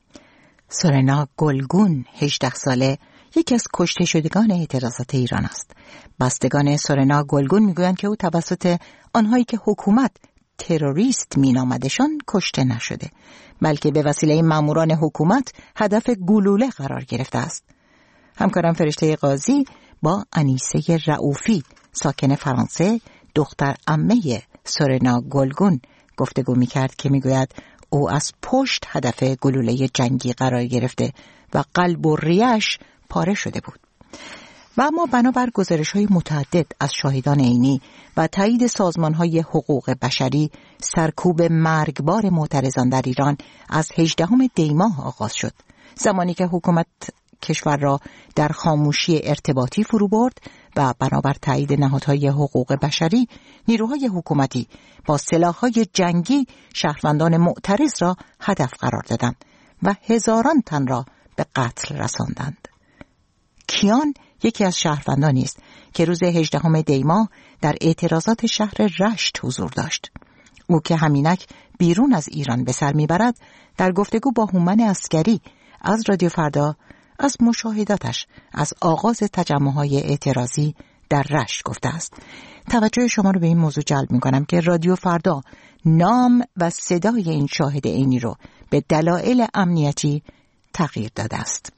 سورنا گلگون هجده ساله یکی از کشته شدگان اعتراضات ایران است. بستگان سورنا گلگون میگویند که او توسط آنهایی که حکومت تروریست مینامدشان کشته نشده، بلکه به وسیله ماموران حکومت هدف گلوله قرار گرفته است. همکارم فرشته قاضی با انیسه رؤوفی ساکن فرانسه، دختر عمه سورنا گلگون گفتگو میکرد که میگوید او از پشت هدف گلوله جنگی قرار گرفته و قلب و ریش پاره شده بود. و اما بنابر گزارش‌های متعدد از شاهدان عینی و تایید سازمان‌های حقوق بشری، سرکوب مرگبار معترضان در ایران از هجدهم دی ماه آغاز شد، زمانی که حکومت کشور را در خاموشی ارتباطی فرو برد و بنابر تایید نهادهای حقوق بشری، نیروهای حکومتی با سلاح‌های جنگی شهروندان معترض را هدف قرار دادند و هزاران تن را به قتل رساندند. کیان یکی از شهروندانی است که روز هجدهم دی ماه در اعتراضات شهر رشت حضور داشت. او که همینک بیرون از ایران به سر میبرد، در گفتگو با هومن عسکری از رادیو فردا از مشاهداتش از آغاز تجمع‌های اعتراضی در رشت گفته است. توجه شما رو به این موضوع جلب می‌کنم که رادیو فردا نام و صدای این شاهد عینی رو به دلایل امنیتی تغییر داده است.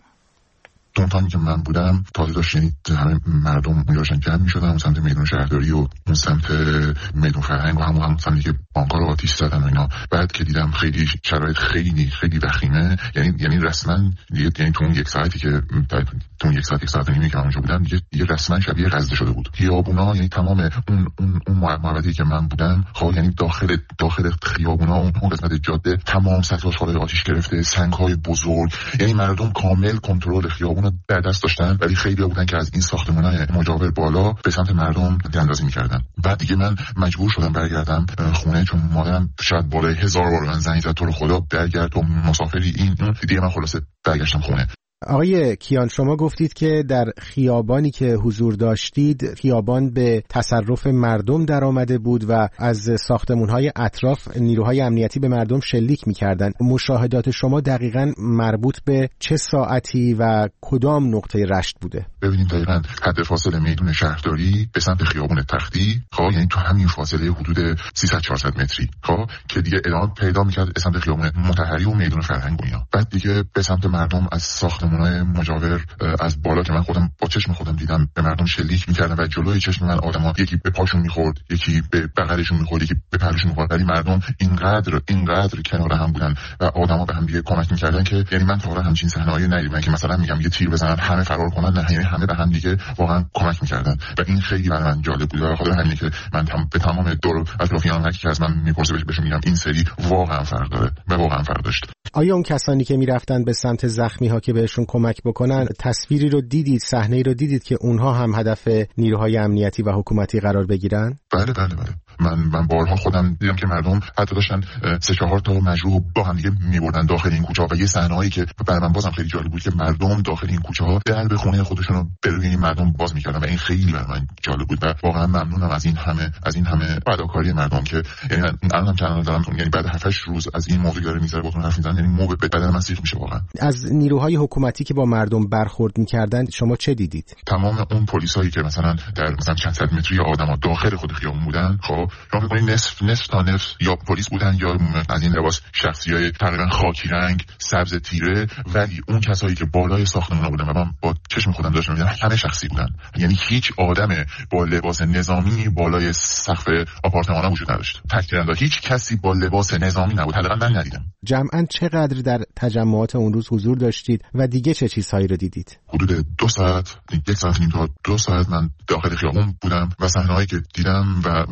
اون که من بودم تازه داشت، یعنی همه مردم اونجا داشتن جمع می‌شدن اون سمت میدون شهرداری و اون سمت میدون فرهنگ و همون همون سمتی که بانک‌ها رو آتش زدن و اینا. بعد که دیدم خیلی شرایط خیلی خیلی وخیمه، یعنی یعنی رسما دیگه، یعنی تو اون یک ساعتی که تو اون یک ساعت یک ساعت و نیمی که اونجا بودم دیگه دیگه رسما شبیه غزه شده بود. خیابونا، یعنی تمام اون اون اون محوطه‌ای که من بودم، خب یعنی داخل داخل خیابونا اون اون قسمت جاده تمام سطح آشغال آتش گرفته، سنگ‌های بزرگ، یعنی مردم کامل کنترل خیابون در دست داشتن، ولی خیلی بودن که از این ساختمان‌های مجاور بالا به سمت مردم اندازی می‌کردن. بعد دیگه من مجبور شدم برگردم خونه، چون مادرم شاید بالای هزار بار من زنگ زد تو رو خدا برگرد تو مسافری این اون. دیگه من خلاصه برگشتم خونه. آقای کیان، شما گفتید که در خیابانی که حضور داشتید، خیابان به تصرف مردم در آمده بود و از ساختمان‌های اطراف نیروهای امنیتی به مردم شلیک می‌کردند. مشاهدات شما دقیقاً مربوط به چه ساعتی و کدام نقطه رشت بوده؟ ببینید دقیقاً حد فاصله میدون شهرداری به سمت خیابان تختی، خب یعنی تو همین فاصله حدود سیصد چهارصد متری، خب که دیگه ادامه پیدا می‌کرد به سمت خیابان مطهری و میدون فرهنگ و اینا. بعد دیگه به سمت مردم از ساخت ساختمان‌های مجاور از بالا که من خودم با چشم خودم دیدم به مردم شلیک می‌کردن و جلوی چشم من آدم‌ها یکی به پاشون می‌خورد، یکی به بغلشون می‌خورد، یکی به پهلوشون می‌خورد، ولی مردم اینقدر اینقدر کنار هم بودن و آدم‌ها به هم دیگه کمک می‌کردن که یعنی من تا حالا همچین صحنه‌ای ندیدم که مثلا میگم یه تیر بزنن همه فرار کنن، نه، یعنی همه به هم دیگه واقعا کمک می‌کردن و این خیلی برای من جالب بود. و خاطر همینه که من تم... به تمام دور اطرافیانم که از من می‌پرسه بهشون میگم این سری واقعا فرق داره و واقعا فرق داشت. آیا اون کسانی که میرفتن به سمت زخمی‌ها که بهشون کمک بکنن، تصویری رو دیدید، صحنه‌ای رو دیدید که اونها هم هدف نیروهای امنیتی و حکومتی قرار بگیرن؟ بله بله بله. من من بارها خودم دیدم که مردم حتی داشتن سه چهار تا مجروح با هم دیگه می‌بردن داخل این کوچه‌ها و یه صحنه‌ای که برای من بازم خیلی جالب بود که مردم داخل این کوچه‌ها در به خونه خودشون رو به روی این مردم باز می‌کردن و این خیلی برای من جالب بود و واقعا ممنونم از این همه از این همه فداکاری مردم که یعنی الانم چند دارم یعنی بعد هفت هشت روز از این موضوع داره می‌ذاره باتون حرف می‌زنن، یعنی مو به بدن من سیخ میشه واقعا. از نیروهای حکومتی که با مردم برخورد می‌کردن شما چه دیدید؟ تمام اون پلیسایی که مثلا در مثلا چند صد متری آدم‌ها داخل خود خیابون بودن، خب شما می‌بینید نصف نصف تا نصف یا پلیس بودن یا از این لباس شخصیای تقریبا خاکی رنگ سبز تیره، ولی اون کسایی که بالای ساختمونا بودن و من با چشم خودم داشتم می‌دیدم همه شخصی بودن، یعنی هیچ آدم با لباس نظامی بالای سقف آپارتمانا وجود نداشت. تکرارا هیچ کسی با لباس نظامی نبود، حداقل من ندیدم. جمعاً چقدر در تجمعات اون روز حضور داشتید و دیگه چه چیزهایی رو دیدید؟ حدود دو ساعت یک ساعت نیم تا دو ساعت من داخل خیابون بودم و صحنه‌هایی که دیدم و و اینکه هنوز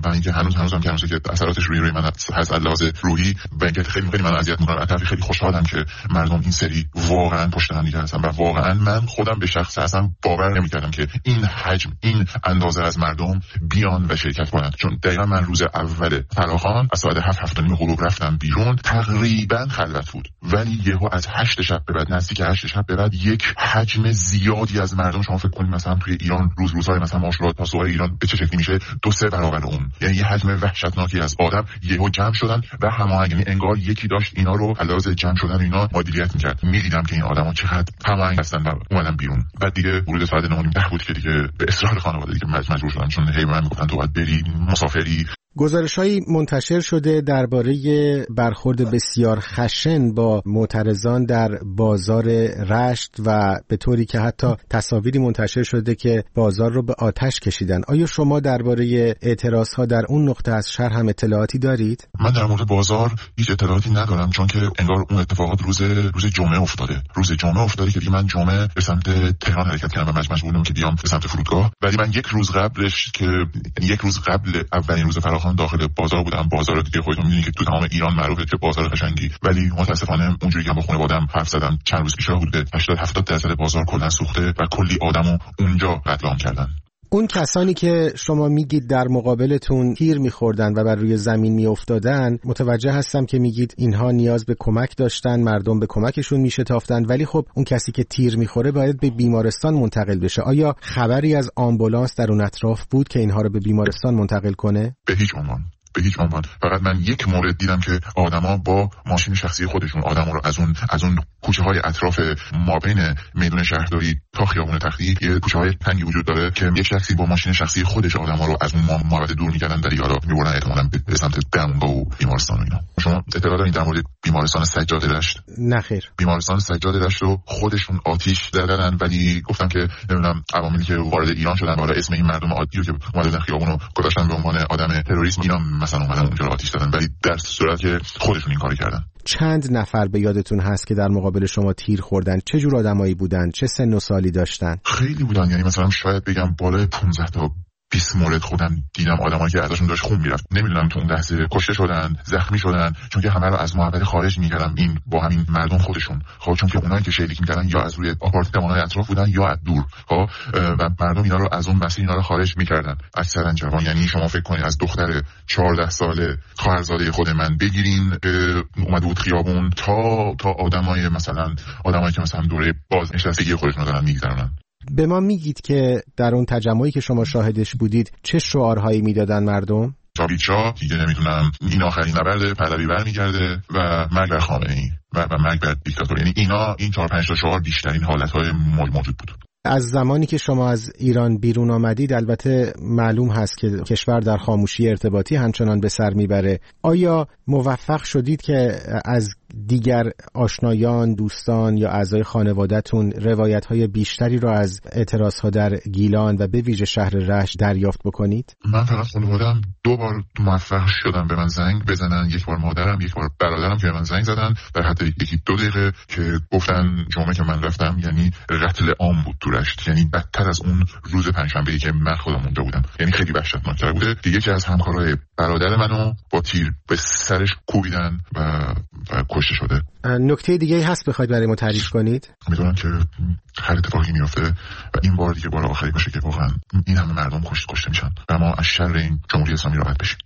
هنوز هنوزم که هنوز که اثراتش روی روی من از لحاظ روحی و اینکه خیلی خیلی من اذیت می‌کنه. البته خیلی خوشحالم که مردم این سری واقعا پشت هم دیگه هستن و واقعا من خودم به شخص اصلا باور نمی‌کردم که این حجم این اندازه از مردم بیان و شرکت کنند. چون دقیقاً من روز اول فراخوان از ساعت هفت هفت و نیم غروب رفتم بیرون، تقریبا خلوت بود، ولی یهو از هشت شب به بعد نزدیک هشت شب به بعد یک حجم زیادی از مردم، شما فکر کنید مثلا توی ایران روز روزهای مثلا ماشاءالله پاسوهای ایران به چه شکلی میشه، دو سه برابر اون، یعنی یه حجم وحشتناکی از آدم یهو جمع شدن و هماهنگ، یعنی انگار یکی داشت اینا رو علاوه جمع شدن اینا مدیریت میکرد. میدیدم که این آدما چقدر هماهنگ هستن و اومدن بیرون. بعد دیگه حدود ساعت نه و نیم ده بود که دیگه به اصرار خانواده دیگه مجبور شدن، چون هی من میگفتن تو باید بری مسافری. گزارش‌هایی منتشر شده درباره برخورد بسیار خشن با معترضان در بازار رشت و به طوری که حتی تصاویری منتشر شده که بازار رو به آتش کشیدن. آیا شما درباره اعتراضها در اون نقطه از شهر هم اطلاعاتی دارید؟ من در مورد بازار هیچ اطلاعاتی ندارم، چون که انگار اون اتفاقات روز روز جمعه افتاده. روز جمعه افتاده که دیگه من جمعه به سمت تهران حرکت کردم و مجبور بودم که بیام به سمت فرودگاه، ولی من یک روز قبلش که یک روز قبل اولین روز فراخوان داخل بازار بودم. بازار دیگه خودتون میدونید که تو تمام ایران معروفه که بازار قشنگی، ولی متاسفانه اونجوری که با خانواده‌ام حرف زدم چند روز پیش حدود هشتاد هفتاد درصد بازار کلا سوخته و کلی آدمو اونجا قتل عام کردن. اون کسانی که شما میگید در مقابلتون تیر میخوردن و بر روی زمین میافتادن، متوجه هستم که میگید اینها نیاز به کمک داشتن، مردم به کمکشون میشتافتن، ولی خب اون کسی که تیر میخوره باید به بیمارستان منتقل بشه. آیا خبری از آمبولانس در اون اطراف بود که اینها رو به بیمارستان منتقل کنه؟ به هیچ عنوان. به هیچ عنوان. فقط من یک مورد دیدم که آدما با ماشین شخصی خودشون آدما رو از اون از اون کوچه‌های اطراف مابین میدان شهرداری تا خیابون تختی یه کوچه‌های تنگی وجود داره که یک شخصی با ماشین شخصی خودش آدما رو از اون محوطه دور می‌کردن، در یارا می‌بردن احتمالاً به سمت دمنگاه و بیمارستان و اینا. شما اطلاع دارید در مورد بیمارستان سجاد رشت؟ نه خیر. بیمارستان سجاد رشت رو خودشون آتش زدن، ولی گفتم که نمیدونم عواملی که وارد ایران شدن بالا اسم این مردم عادی رو که اومدن خیابون رو گذاشتن به عنوان آدم تروریسم، اینا مثلا اومدن اونجا رو آتش زدن، ولی در صورتی که خودشون این کارو کردن. چند نفر به یادتون هست که در مقابل شما تیر خوردن؟ چه جور آدمایی بودن؟ چه سن و سالی داشتن؟ خیلی بودن، یعنی مثلا شاید بگم بالای پانزده تا بیست مورد خودم دیدم، آدمایی که ازشون داشت خون میرفت. نمیدونم تو اون لحظه کشته شدن، زخمی شدن، چون که همه رو از محوطه خارج می‌کردن این با همین مردم خودشون. خب چون که اونایی که شلیک می‌کردن یا از روی آپارتمان‌های اطراف بودن یا از دور. خب و مردم اینا رو از اون مسیر اینا رو خارج می‌کردن. اکثرا جوان، یعنی شما فکر کنید از دختر چهارده ساله خواهرزاده خود من بگیرین اومده بود خیابون تا تا آدمای مثلا آدمایی که مثلا دوره بازنشستگی خودشون دارن می‌گذرونن. به ما میگید که در اون تجمعی که شما شاهدش بودید چه شعارهایی میدادن مردم؟ جاوید شاه دیگه، نمیدونم این آخرین نبرد پهلوی برمیگرده و مرگ بر خامنه‌ای و و مرگ بر دیکتاتور، یعنی اینا این چهار پنج تا شعار بیشترین حالت‌های موجود بود. از زمانی که شما از ایران بیرون آمدید البته معلوم هست که کشور در خاموشی ارتباطی همچنان به سر میبره. آیا موفق شدید که از دیگر آشنایان، دوستان یا اعضای خانواده‌تون روایت‌های بیشتری را از اعتراض‌ها در گیلان و به ویژه شهر رشت دریافت بکنید؟ من فقط خانواده‌ام دو بار موفق شدم به من زنگ بزنن، یک بار مادرم، یک بار برادرم که به من زنگ زدن در حد یکی دو دقیقه که گفتن جمعه که من رفتم یعنی قتل عام بود تو رشت، یعنی بدتر از اون روز پنجشنبه‌ای که من خودم مونده بودم، یعنی خیلی وحشتناک‌تر بوده. دیگه که از همکارای برادر منو با تیر به سرش کوبیدن و, و کشته شده. نکته دیگه هست بخواید برای ما تعریف کنید؟ میدونم که هر اتفاقی میفته و این بار دیگه بار آخری باشه که واقعا این همه مردم کشته کشته میشن و ما از شر این جمهوری اسلامی راحت بشیم.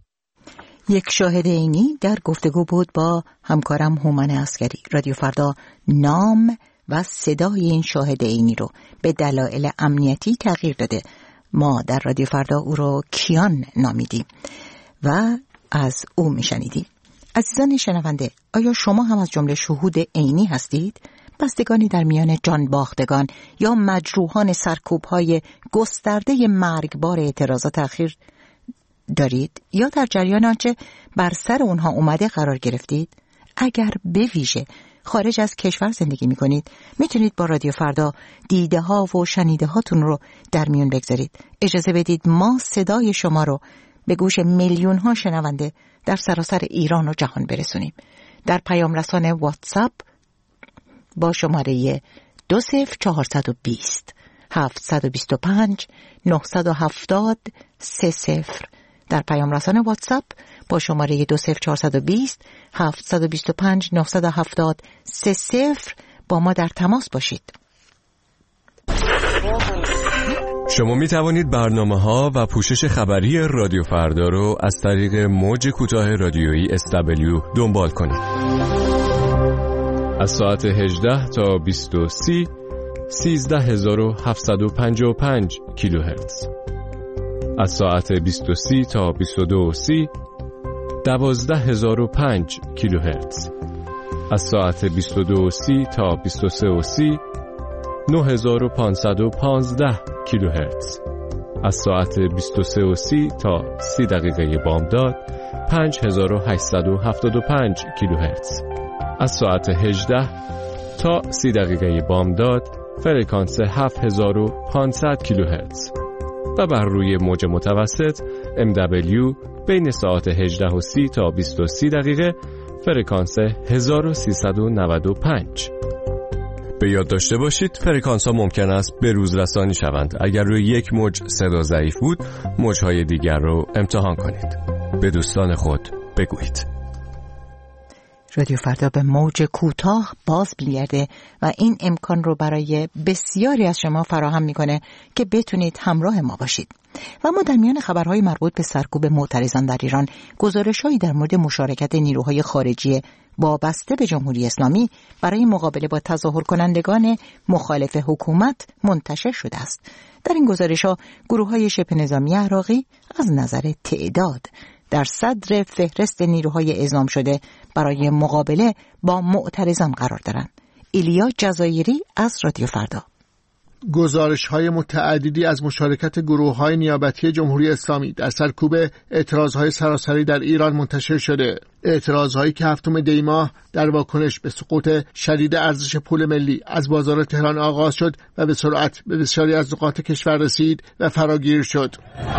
یک شاهد عینی در گفتگو بود با همکارم هومن عسکری. رادیو فردا نام و صدای این شاهد عینی رو به دلایل امنیتی تغییر داده. ما در رادیو فردا او رو کیان نامیدیم و از او میشنیدیم. عزیزان شنونده، آیا شما هم از جمله شهود عینی هستید؟ بستگانی در میان جان باختگان یا مجروحان سرکوب‌های گسترده مرگبار اعتراضات اخیر دارید یا در جریان آنچه بر سر اونها اومده قرار گرفتید؟ اگر به ویژه خارج از کشور زندگی میکنید میتونید با رادیو فردا دیده ها و شنیده هاتون رو در میون بگذارید. اجازه بدید ما صدای شما رو به گوش میلیون ها شنونده در سراسر ایران و جهان برسونیم. در پیام رسان واتساپ با شماره دو صفر چهارصد و بیست هفتصد و بیست و پنج نهصد و هفتاد سه صفر در پیام رسان واتساپ با شماره دو صفر چهار دو صفر هفت دو پنج نه هفت صفر سه صفر با ما در تماس باشید. شما می توانید برنامه‌ها و پوشش خبری رادیو فردا رو از طریق موج کوتاه رادیویی اس دبلیو دنبال کنید. از ساعت هجده تا بیست و سی سیزده هزار و هفتصد و پنجاه و پنج کیلوهرتز. از ساعت بیست و سی تا بیست و دو سی دوازده هزار و پنج کیلوهرتز. از ساعت بیست و دو سی تا بیست و سه سی نه هزار و پانصد و پانزده کیلوهرتز. از ساعت بیست و سه سی تا سی دقیقه بامداد پنج هزار و هشتصد و هفتاد و پنج کیلوهرتز. از ساعت هجده تا سی دقیقه بامداد فرکانس هفت هزار و پانصد کیلوهرتز و بر روی موج متوسط ام دبلیو بین ساعت هجده و سی تا بیست و سی دقیقه فرکانس هزار و سیصد و نود و پنج. به یاد داشته باشید فرکانس ها ممکن است به روز رسانی شوند. اگر روی یک موج صدا ضعیف بود، موجهای دیگر رو امتحان کنید. به دوستان خود بگویید. رادیو فردا به موج کوتاه باز می‌گرده و این امکان رو برای بسیاری از شما فراهم می‌کنه که بتونید همراه ما باشید. و ما در میان خبرهای مربوط به سرکوب معترضان در ایران گزارش‌هایی در مورد مشارکت نیروهای خارجی وابسته به جمهوری اسلامی برای مقابله با تظاهر کنندگان مخالف حکومت منتشر شده است. در این گزارش‌ها گروه‌های شبه نظامی عراقی از نظر تعداد در صدر فهرست نیروهای اعزام شده برای مقابله با معترضان قرار دارند. ایلیا جزایری از رادیو فردا. گزارش‌های متعددی از مشارکت گروه‌های نیابتی جمهوری اسلامی در سرکوب اعتراض‌های سراسری در ایران منتشر شده. اعتراض‌هایی که هفتم دی ماه در واکنش به سقوط شدید ارزش پول ملی از بازار تهران آغاز شد و به سرعت به بسیاری از نقاط کشور رسید و فراگیر شد.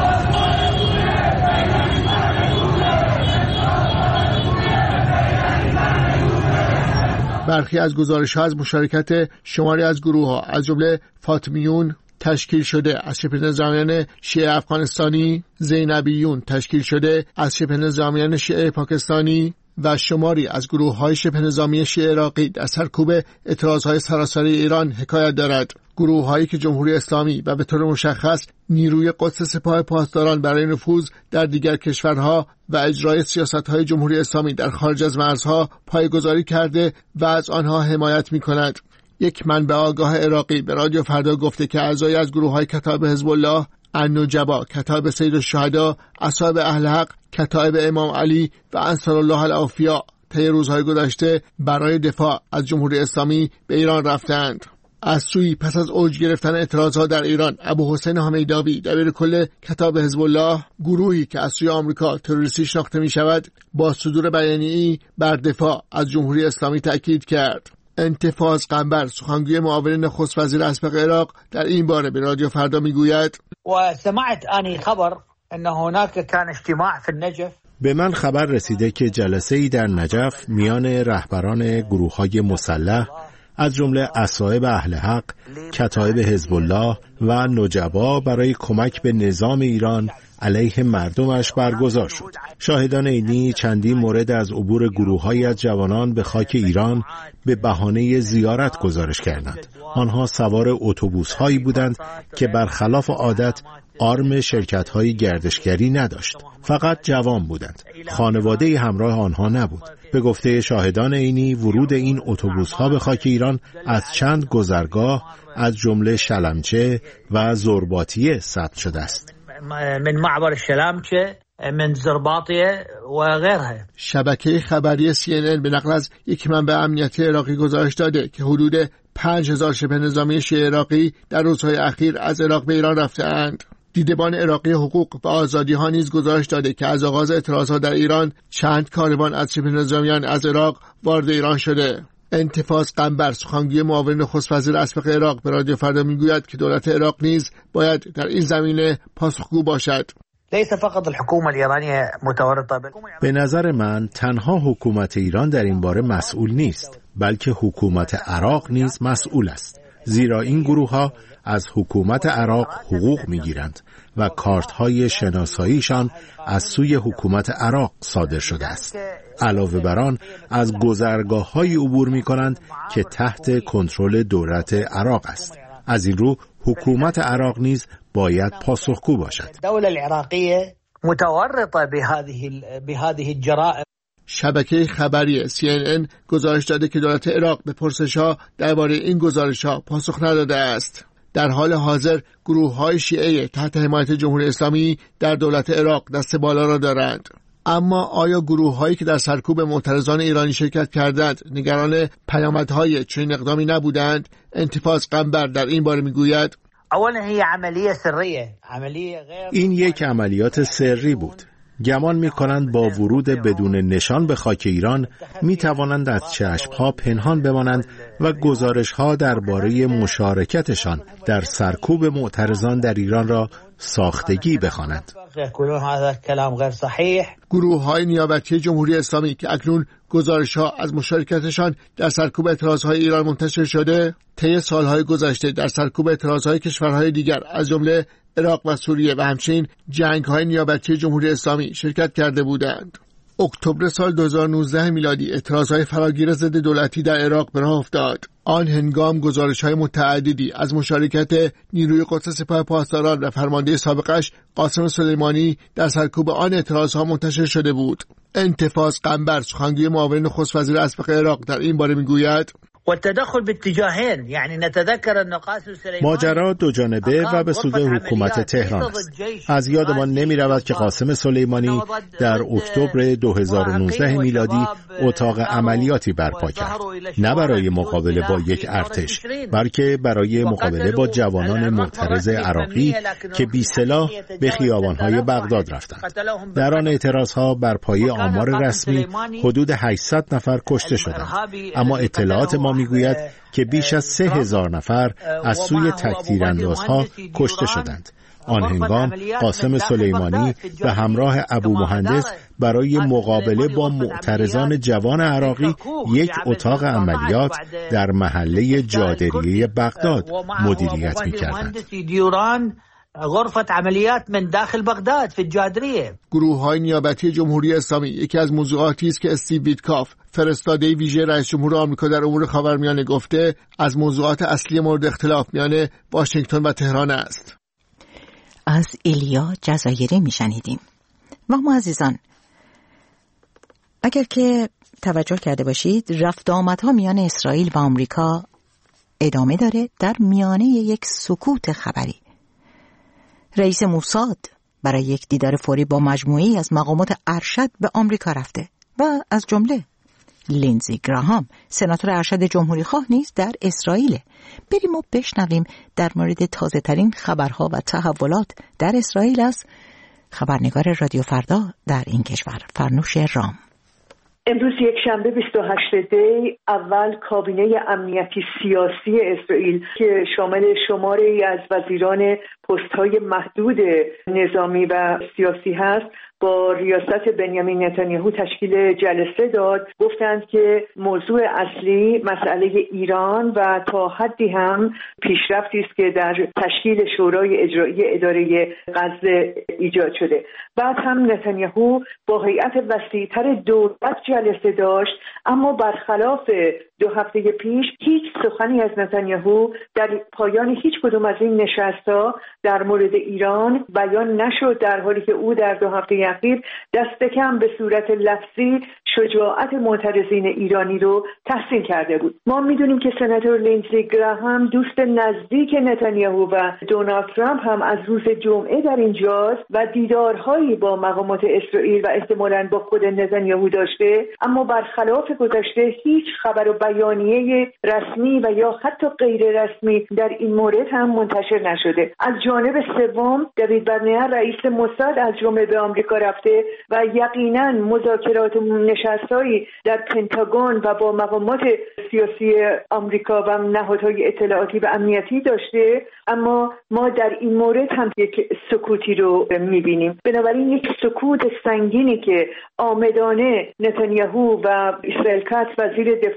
برخی از گزارش‌ها از مشارکت شماری از گروه‌ها از جمله فاطمیون تشکیل شده از شبه نظامیان شیعه افغانستانی، زینبیون تشکیل شده از شبه نظامیان شیعه پاکستانی و شماری از گروه‌های شبه نظامی شیعه عراقی در سرکوب اعتراض‌های سراسری ایران حکایت دارد. گروه‌هایی که جمهوری اسلامی و به طور مشخص نیروی قدس سپاه پاسداران برای نفوذ در دیگر کشورها و اجرای سیاست‌های جمهوری اسلامی در خارج از مرزها پایه‌گذاری کرده و از آنها حمایت می‌کند. یک منبع آگاه عراقی به رادیو فردا گفته که اعضای از گروه‌های کتایب حزب الله، النجبا، کتایب سید الشهدا، اصحاب اهل حق، کتایب امام علی و انصار الله الاوفیا طی روزهای گذشته برای دفاع از جمهوری اسلامی به ایران رفتند. از سوی پس از اوج گرفتن اعتراضات در ایران، ابو حسین حمیداوی دبیر کل کتاب حزب الله، گروهی که از سوی آمریکا تروریستی شناخته می شود، با صدور بیانیه‌ای بر دفاع از جمهوری اسلامی تأکید کرد. انتفاض قنبر، سخنگوی معاون نخست وزیر اسبق عراق، در این باره به رادیو فردا میگوید: و سمعت آنی خبر ان هناك كان اجتماع في النجف. به من خبر رسیده که جلسه‌ای در نجف میان رهبران گروه‌های مسلح از جمله اصحاب اهل حق، کتایب حزب الله و نجبا برای کمک به نظام ایران علیه مردمش برگزار شد. شاهدان عینی چندین مورد از عبور گروه‌هایی از جوانان به خاک ایران به بهانه زیارت گزارش کردند. آنها سوار اتوبوس‌هایی بودند که برخلاف عادت آرم شرکت‌های گردشگری نداشت. فقط جوان بودند. خانواده همراه آنها نبود. به گفته شاهدان عینی ورود این اتوبوس‌ها به خاک ایران از چند گذرگاه از جمله شلمچه و زرباطیه ثبت شده است. من معبر شلمچه، من زرباطیه و غیرها. شبکه خبری سی ان ان به نقل از یک منبع امنیتی عراقی گزارش داده که حدود پنج هزار شبه نظامی شیعه عراقی در روزهای اخیر از عراق به ایران رفته‌اند. دیدبان عراقی حقوق و آزادی ها نیز گزارش داده که از آغاز اعتراضات در ایران چند کاروان از شبه نظامیان از عراق وارد ایران شده. انتفاض قنبر، سخنگوی معاون نخست وزیر اسبق عراق، به رادیو فردا میگوید که دولت عراق نیز باید در این زمینه پاسخگو باشد. لیس فقط الحکومه الایرانیه متورطه. به نظر من تنها حکومت ایران در این باره مسئول نیست، بلکه حکومت عراق نیز مسئول است. زیرا این گروه ها از حکومت عراق حقوق میگیرند و کارت های شناساییشان از سوی حکومت عراق صادر شده است. علاوه بر آن از گذرگاه های عبور می کنند که تحت کنترل دولت عراق است. از این رو حکومت عراق نیز باید پاسخگو باشد. الدولة العراقية متورطة بهذه بهذه الجرائم. شبکه خبری سی ان ان گزارش داده که دولت عراق به پرسش‌ها درباره این گزارش‌ها پاسخ نداده است. در حال حاضر گروه‌های شیعه تحت حمایت جمهوری اسلامی در دولت عراق دست بالا را دارند. اما آیا گروه‌هایی که در سرکوب معترضان ایرانی شرکت کردند نگران پیامدهای چنین اقدامی نبودند؟ انتفاض قنبر در این باره میگوید: اولا هي عملیه سریه، عملیه غیر این یک عملیات سری بود. گمان می‌کنند با ورود بدون نشان به خاک ایران می‌توانند از چشم‌ها پنهان بمانند و گزارش‌ها درباره مشارکتشان در سرکوب معترضان در ایران را ساختگی بخوانند. گروه‌های نیابتی جمهوری اسلامی که اکنون گزارش‌ها از مشارکتشان در سرکوب اعتراض‌های ایران منتشر شده، طی سال‌های گذشته در سرکوب اعتراض‌های کشورهای دیگر از جمله عراق و سوریه و همچنین جنگ‌های نیابتی جمهوری اسلامی شرکت کرده بودند. اکتبر سال دو هزار و نوزده میلادی اعتراضهای فراگیر ضد دولتی در عراق به راه افتاد. آن هنگام گزارش‌های متعددی از مشارکت نیروی قدس سپاه پاسداران و فرمانده سابقش قاسم سلیمانی در سرکوب آن اعتراضها منتشر شده بود. انتفاض قنبر، سخنگوی معاون نخست وزیر اسبق عراق، در این باره میگوید: والتدخل باتجاهين، يعني نتذكر ان قاسم سلیمانی ماجرا دو جانبه و به سود حکومت تهران است. از یادمان نمی رود که قاسم سلیمانی در اکتبر دو هزار و نوزده میلادی اتاق عملیاتی برپا کرد، نه برای مقابله با یک ارتش، بلکه برای مقابله با جوانان معترض عراقی که بی سلاح به خیابان‌های بغداد رفتند. در آن اعتراضها بر پایه آمار رسمی حدود هشتصد نفر کشته شدند، اما اطلاعات ما میگوید که بیش از سه هزار نفر از سوی تکتیراندازها کشته شدند. آن هنگام قاسم سلیمانی به همراه ابو مهندس برای مقابله با معترضان جوان عراقی یک اتاق عملیات در محله جادریه بغداد مدیریت می‌کردند. غرفة عملیات من داخل بغداد فی الجادریه. گروه‌های نیابتی جمهوری اسلامی یکی از موضوعاتی است که استیو ویتکاف، فرستاده ویژه رئیس جمهور آمریکا در امور خاورمیانه، گفته از موضوعات اصلی مورد اختلاف میان واشنگتن و تهران است. از ایلیا جزایری میشنیدیم. و ما عزیزان، اگر که توجه کرده باشید، رفت آمدها میان اسرائیل و آمریکا ادامه داره در میانه یک سکوت خبری. رئیس موساد برای یک دیدار فوری با مجموعه‌ای از مقامات ارشد به آمریکا رفته و از جمله لینزی گراهام، سناتور ارشد جمهوری خواه، نیز در اسرائیل. بریم و بشنویم در مورد تازه ترین خبرها و تحولات در اسرائیل از خبرنگار رادیو فردا در این کشور، فرنوش رام. امروز یک شنبه بیست و هشتم دی اول کابینه امنیتی سیاسی اسرائیل که شامل شماری از وزیران پست‌های محدود نظامی و سیاسی هست با ریاست بنیامین نتانیاهو تشکیل جلسه داد. گفتند که موضوع اصلی مسئله ایران و تا حدی هم پیشرفتی است که در تشکیل شورای اجرایی اداره غزه ایجاد شده. بعد هم نتانیاهو با هیئت وسیع‌تر دولت جلسه داشت، اما برخلاف دو هفته پیش هیچ سخنی از نتانیاهو در پایان هیچ کدوم از این نشست‌ها در مورد ایران بیان نشد، در حالی که او در دو هفته اخیر دست کم به صورت لفظی شجاعت معترضین ایرانی رو تحسین کرده بود. ما میدونیم که سناتور لینزی گراهام دوست نزدیک نتانیاهو و دونالد ترامپ هم از روز جمعه در اینجاست و دیدارهایی با مقامات اسرائیل و احتمالاً با خود نتانیاهو داشته، اما برخلاف گذشته هیچ خبر و بیانیه رسمی و یا حتی غیر رسمی در این مورد هم منتشر نشده. از جانب سوم دیوید برنیر رئیس موساد از جمعه به آمریکا رفته و یقینا مذاکرات نشستایی در پنتاگون و با مقامات سیاسی آمریکا و نهادهای اطلاعاتی و امنیتی داشته، اما ما در این مورد هم یک سکوتی رو میبینیم. بنابراین یک سکوت سنگینی که عامدانه نتانیاهو و اسرائیل کاتس وزیر دفاع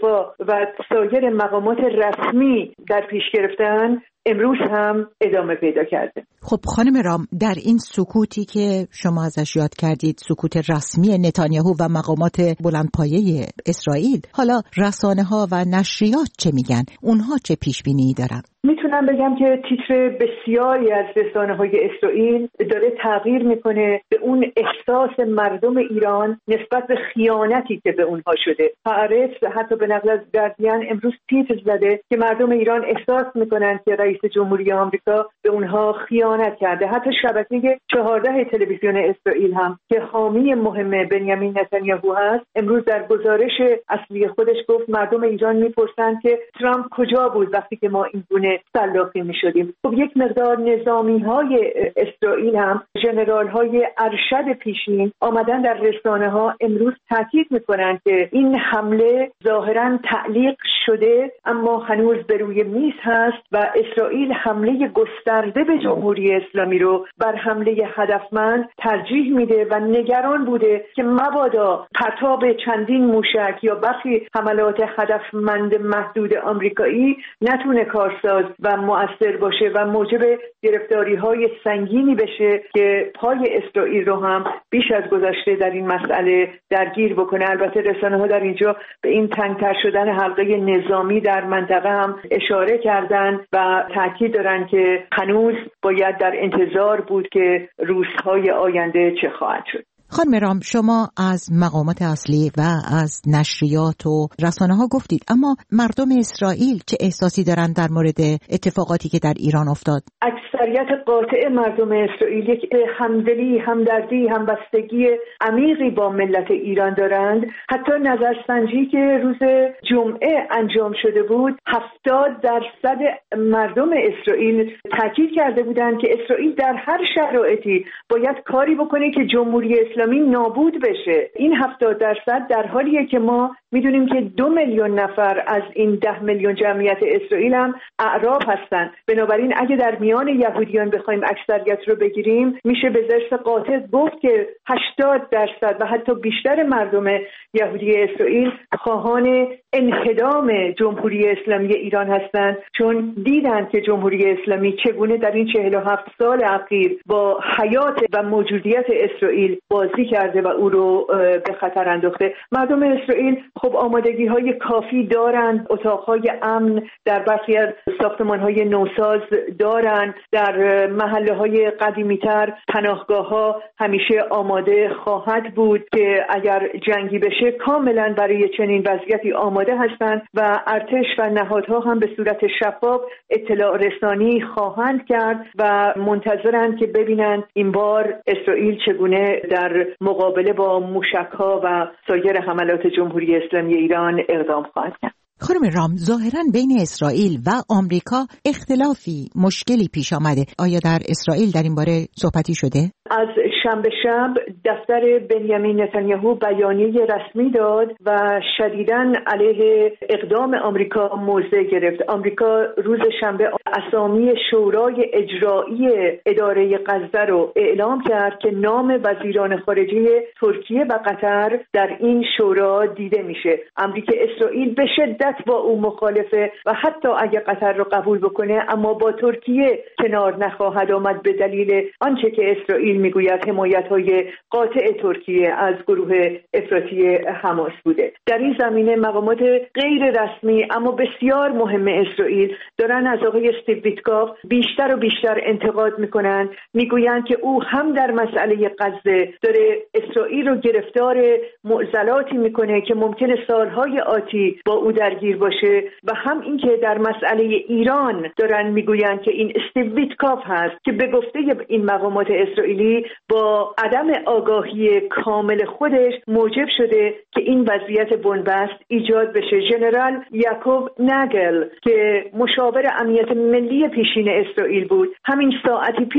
و سایر مقامات رسمی در پیش گرفتن امروز هم ادامه پیدا کرده. خب خانم رام، در این سکوتی که شما ازش یاد کردید، سکوت رسمی نتانیاهو و مقامات بلندپایه اسرائیل، حالا رسانه ها و نشریات چه میگن؟ اونها چه پیش بینی دارن؟ میتونم بگم که تیتر بسیاری از رسانه‌های اسرائیل داره تغییر میکنه به اون احساس مردم ایران نسبت به خیانتی که به اونها شده. هآرتز حتی به نقل از گاردین امروز تیتر زده که مردم ایران احساس میکنن که رئیس جمهوری آمریکا به اونها خیانت کرده. حتی شبکه چهارده تلویزیون اسرائیل هم که حامی مهم بنیامین نتانیاهو هست، امروز در گزارش اصلی خودش گفت مردم ایران میپرسن که ترامپ کجا بود وقتی که ما این گونه سلاخی می شدیم. خب یک مقدار نظامی های اسرائیل هم ژنرال های ارشد پیشین آمدن در رسانه ها امروز تاکید می کنند که این حمله ظاهرا تعلیق شده اما هنوز به روی میز هست و اسرائیل حمله گسترده به جمهوری اسلامی رو بر حمله هدفمند ترجیح میده و نگران بوده که مبادا پرتاب چندین موشک یا برخی حملات هدفمند محدود آمریکایی نتونه کارساز و مؤثر باشه و موجب گرفتاری‌های سنگینی بشه که پای اسرائیل رو هم بیش از گذشته در این مسئله درگیر بکنه. البته رسانه‌ها در اینجا به این تنگ‌تر شدن حلقه نظامی در منطقه هم اشاره کردن و تاکید دارن که هنوز باید در انتظار بود که روزهای آینده چه خواهد شد. خانم رام، شما از مقامات اصلی و از نشریات و رسانه ها گفتید، اما مردم اسرائیل چه احساسی دارن در مورد اتفاقاتی که در ایران افتاد؟ اکثریت قاطع مردم اسرائیل یک همدلی، همدردی، همبستگی عمیقی با ملت ایران دارند. حتی نظرسنجی که روز جمعه انجام شده بود، هفتاد درصد مردم اسرائیل تاکید کرده بودند که اسرائیل در هر شرایطی باید کاری بکنه که جمهوری اسلامی نابود بشه. این هفتاد درصد در حالیه که ما میدونیم که دو میلیون نفر از این ده میلیون جمعیت اسرائیل هم اعراب هستن. بنابراین اگه در میان یهودیان بخوایم اکثریت رو بگیریم، میشه به ضرب قاطع گفت که هشتاد درصد و حتی بیشتر مردم یهودی اسرائیل خواهان انهدام جمهوری اسلامی ایران هستند، چون دیدن که جمهوری اسلامی چگونه در این چهل و هفت سال اخیر با حیات و موجودیت اسرائیل بازی کرده و او رو به خطر انداخته. مردم اسرائیل خب آمادگی های کافی دارند، اتاقهای امن در برخی از ساختمان های نوساز دارند، در محله های قدیمی تر پناهگاه ها همیشه آماده خواهد بود که اگر جنگی بشه کاملا برای چنین وضعیتی آماده هستند و ارتش و نهادها هم به صورت شفاف اطلاع رسانی خواهند کرد و منتظرند که ببینند این بار اسرائیل چگونه در مقابله با موشک‌ها و سایر حملات جمهوری اسلامی ایران اقدام خواهد کرد. خانم رام، ظاهراً بین اسرائیل و آمریکا اختلافی، مشکلی پیش آمده. آیا در اسرائیل در این باره صحبتی شده؟ از شنبه شب دفتر بنیامین نتانیاهو بیانیه رسمی داد و شدیداً علیه اقدام آمریکا موضع گرفت. آمریکا روز شنبه اسامی شورای اجرایی اداره غزه رو اعلام کرد که نام وزیران خارجه ترکیه و قطر در این شورا دیده میشه. امری که اسرائیل به شدت با او مخالفه و حتی اگه قطر رو قبول بکنه اما با ترکیه کنار نخواهد آمد به دلیل آنچه که اسرائیل میگوید حمایت‌های قاطع ترکیه از گروه افراطی حماس بوده. در این زمینه مقامات غیر رسمی اما بسیار مهم اسرائیل دارن از آقای استیو ویتکاف بیشتر و بیشتر انتقاد میکنن، میگویند که او هم در مسئله غزه داره اسرائیل رو گرفتار معضلاتی میکنه که ممکنه سالهای آتی با او درگیر باشه و هم اینکه در مسئله ایران دارن میگویند که این استیو ویتکاف هست که به گفته این مقامات اسرائیلی با عدم آگاهی کامل خودش موجب شده که این وضعیت بنبست ایجاد بشه. ژنرال یعقوب نگل که مشاور امنیت ملی پیشین اسرائیل بود، همین ساعتی پیش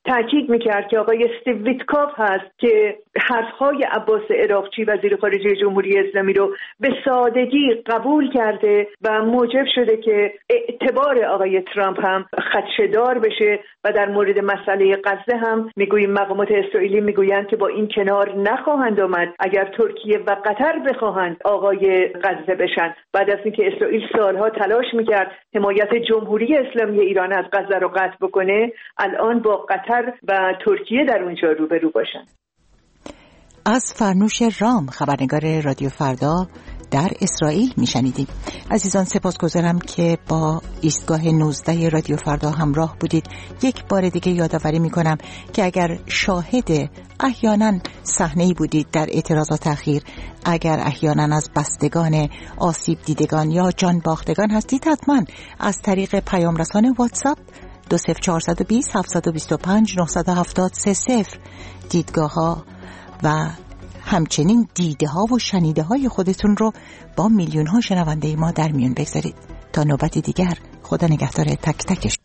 تاکید میکرد که آقای استیو ویتکاف هست که حرفهای عباس عراقچی وزیر خارجه جمهوری اسلامی رو به سادگی قبول کرده و موجب شده که اعتبار آقای ترامپ هم خدشه‌دار بشه و در مورد مسئله غزه هم میگوییم مقامات اسرائیلی میگویند که با این کنار نخواهند آمد اگر ترکیه و قطر بخواهند آقای غزه بشن. بعد از اینکه اسرائیل سالها تلاش میکرد حمایت جمهوری اسلامی ایران از غزه رو قطع بکنه، الان با قطر و ترکیه در اونجا روبرو باشن. از فرنوش رام، خبرنگار رادیو فردا در اسرائیل میشنیدیم. عزیزان سپاسگزارم که با ایستگاه نوزده رادیو فردا همراه بودید. یک بار دیگه یادآوری میکنم که اگر شاهد احیانا صحنه‌ای بودید در اعتراضات اخیر، اگر احیانا از بستگان آسیب دیدگان یا جان باختگان هستید، حتما از طریق پیام رسان واتساپ دو صفر چهار دو صفر هفت دو پنج نه هفت سه صفر دیدگاه ها و همچنین دیده ها و شنیده های خودتون رو با میلیون ها شنونده ما در میون بگذارید. تا نوبت دیگر، خدا نگهدار تک تکش.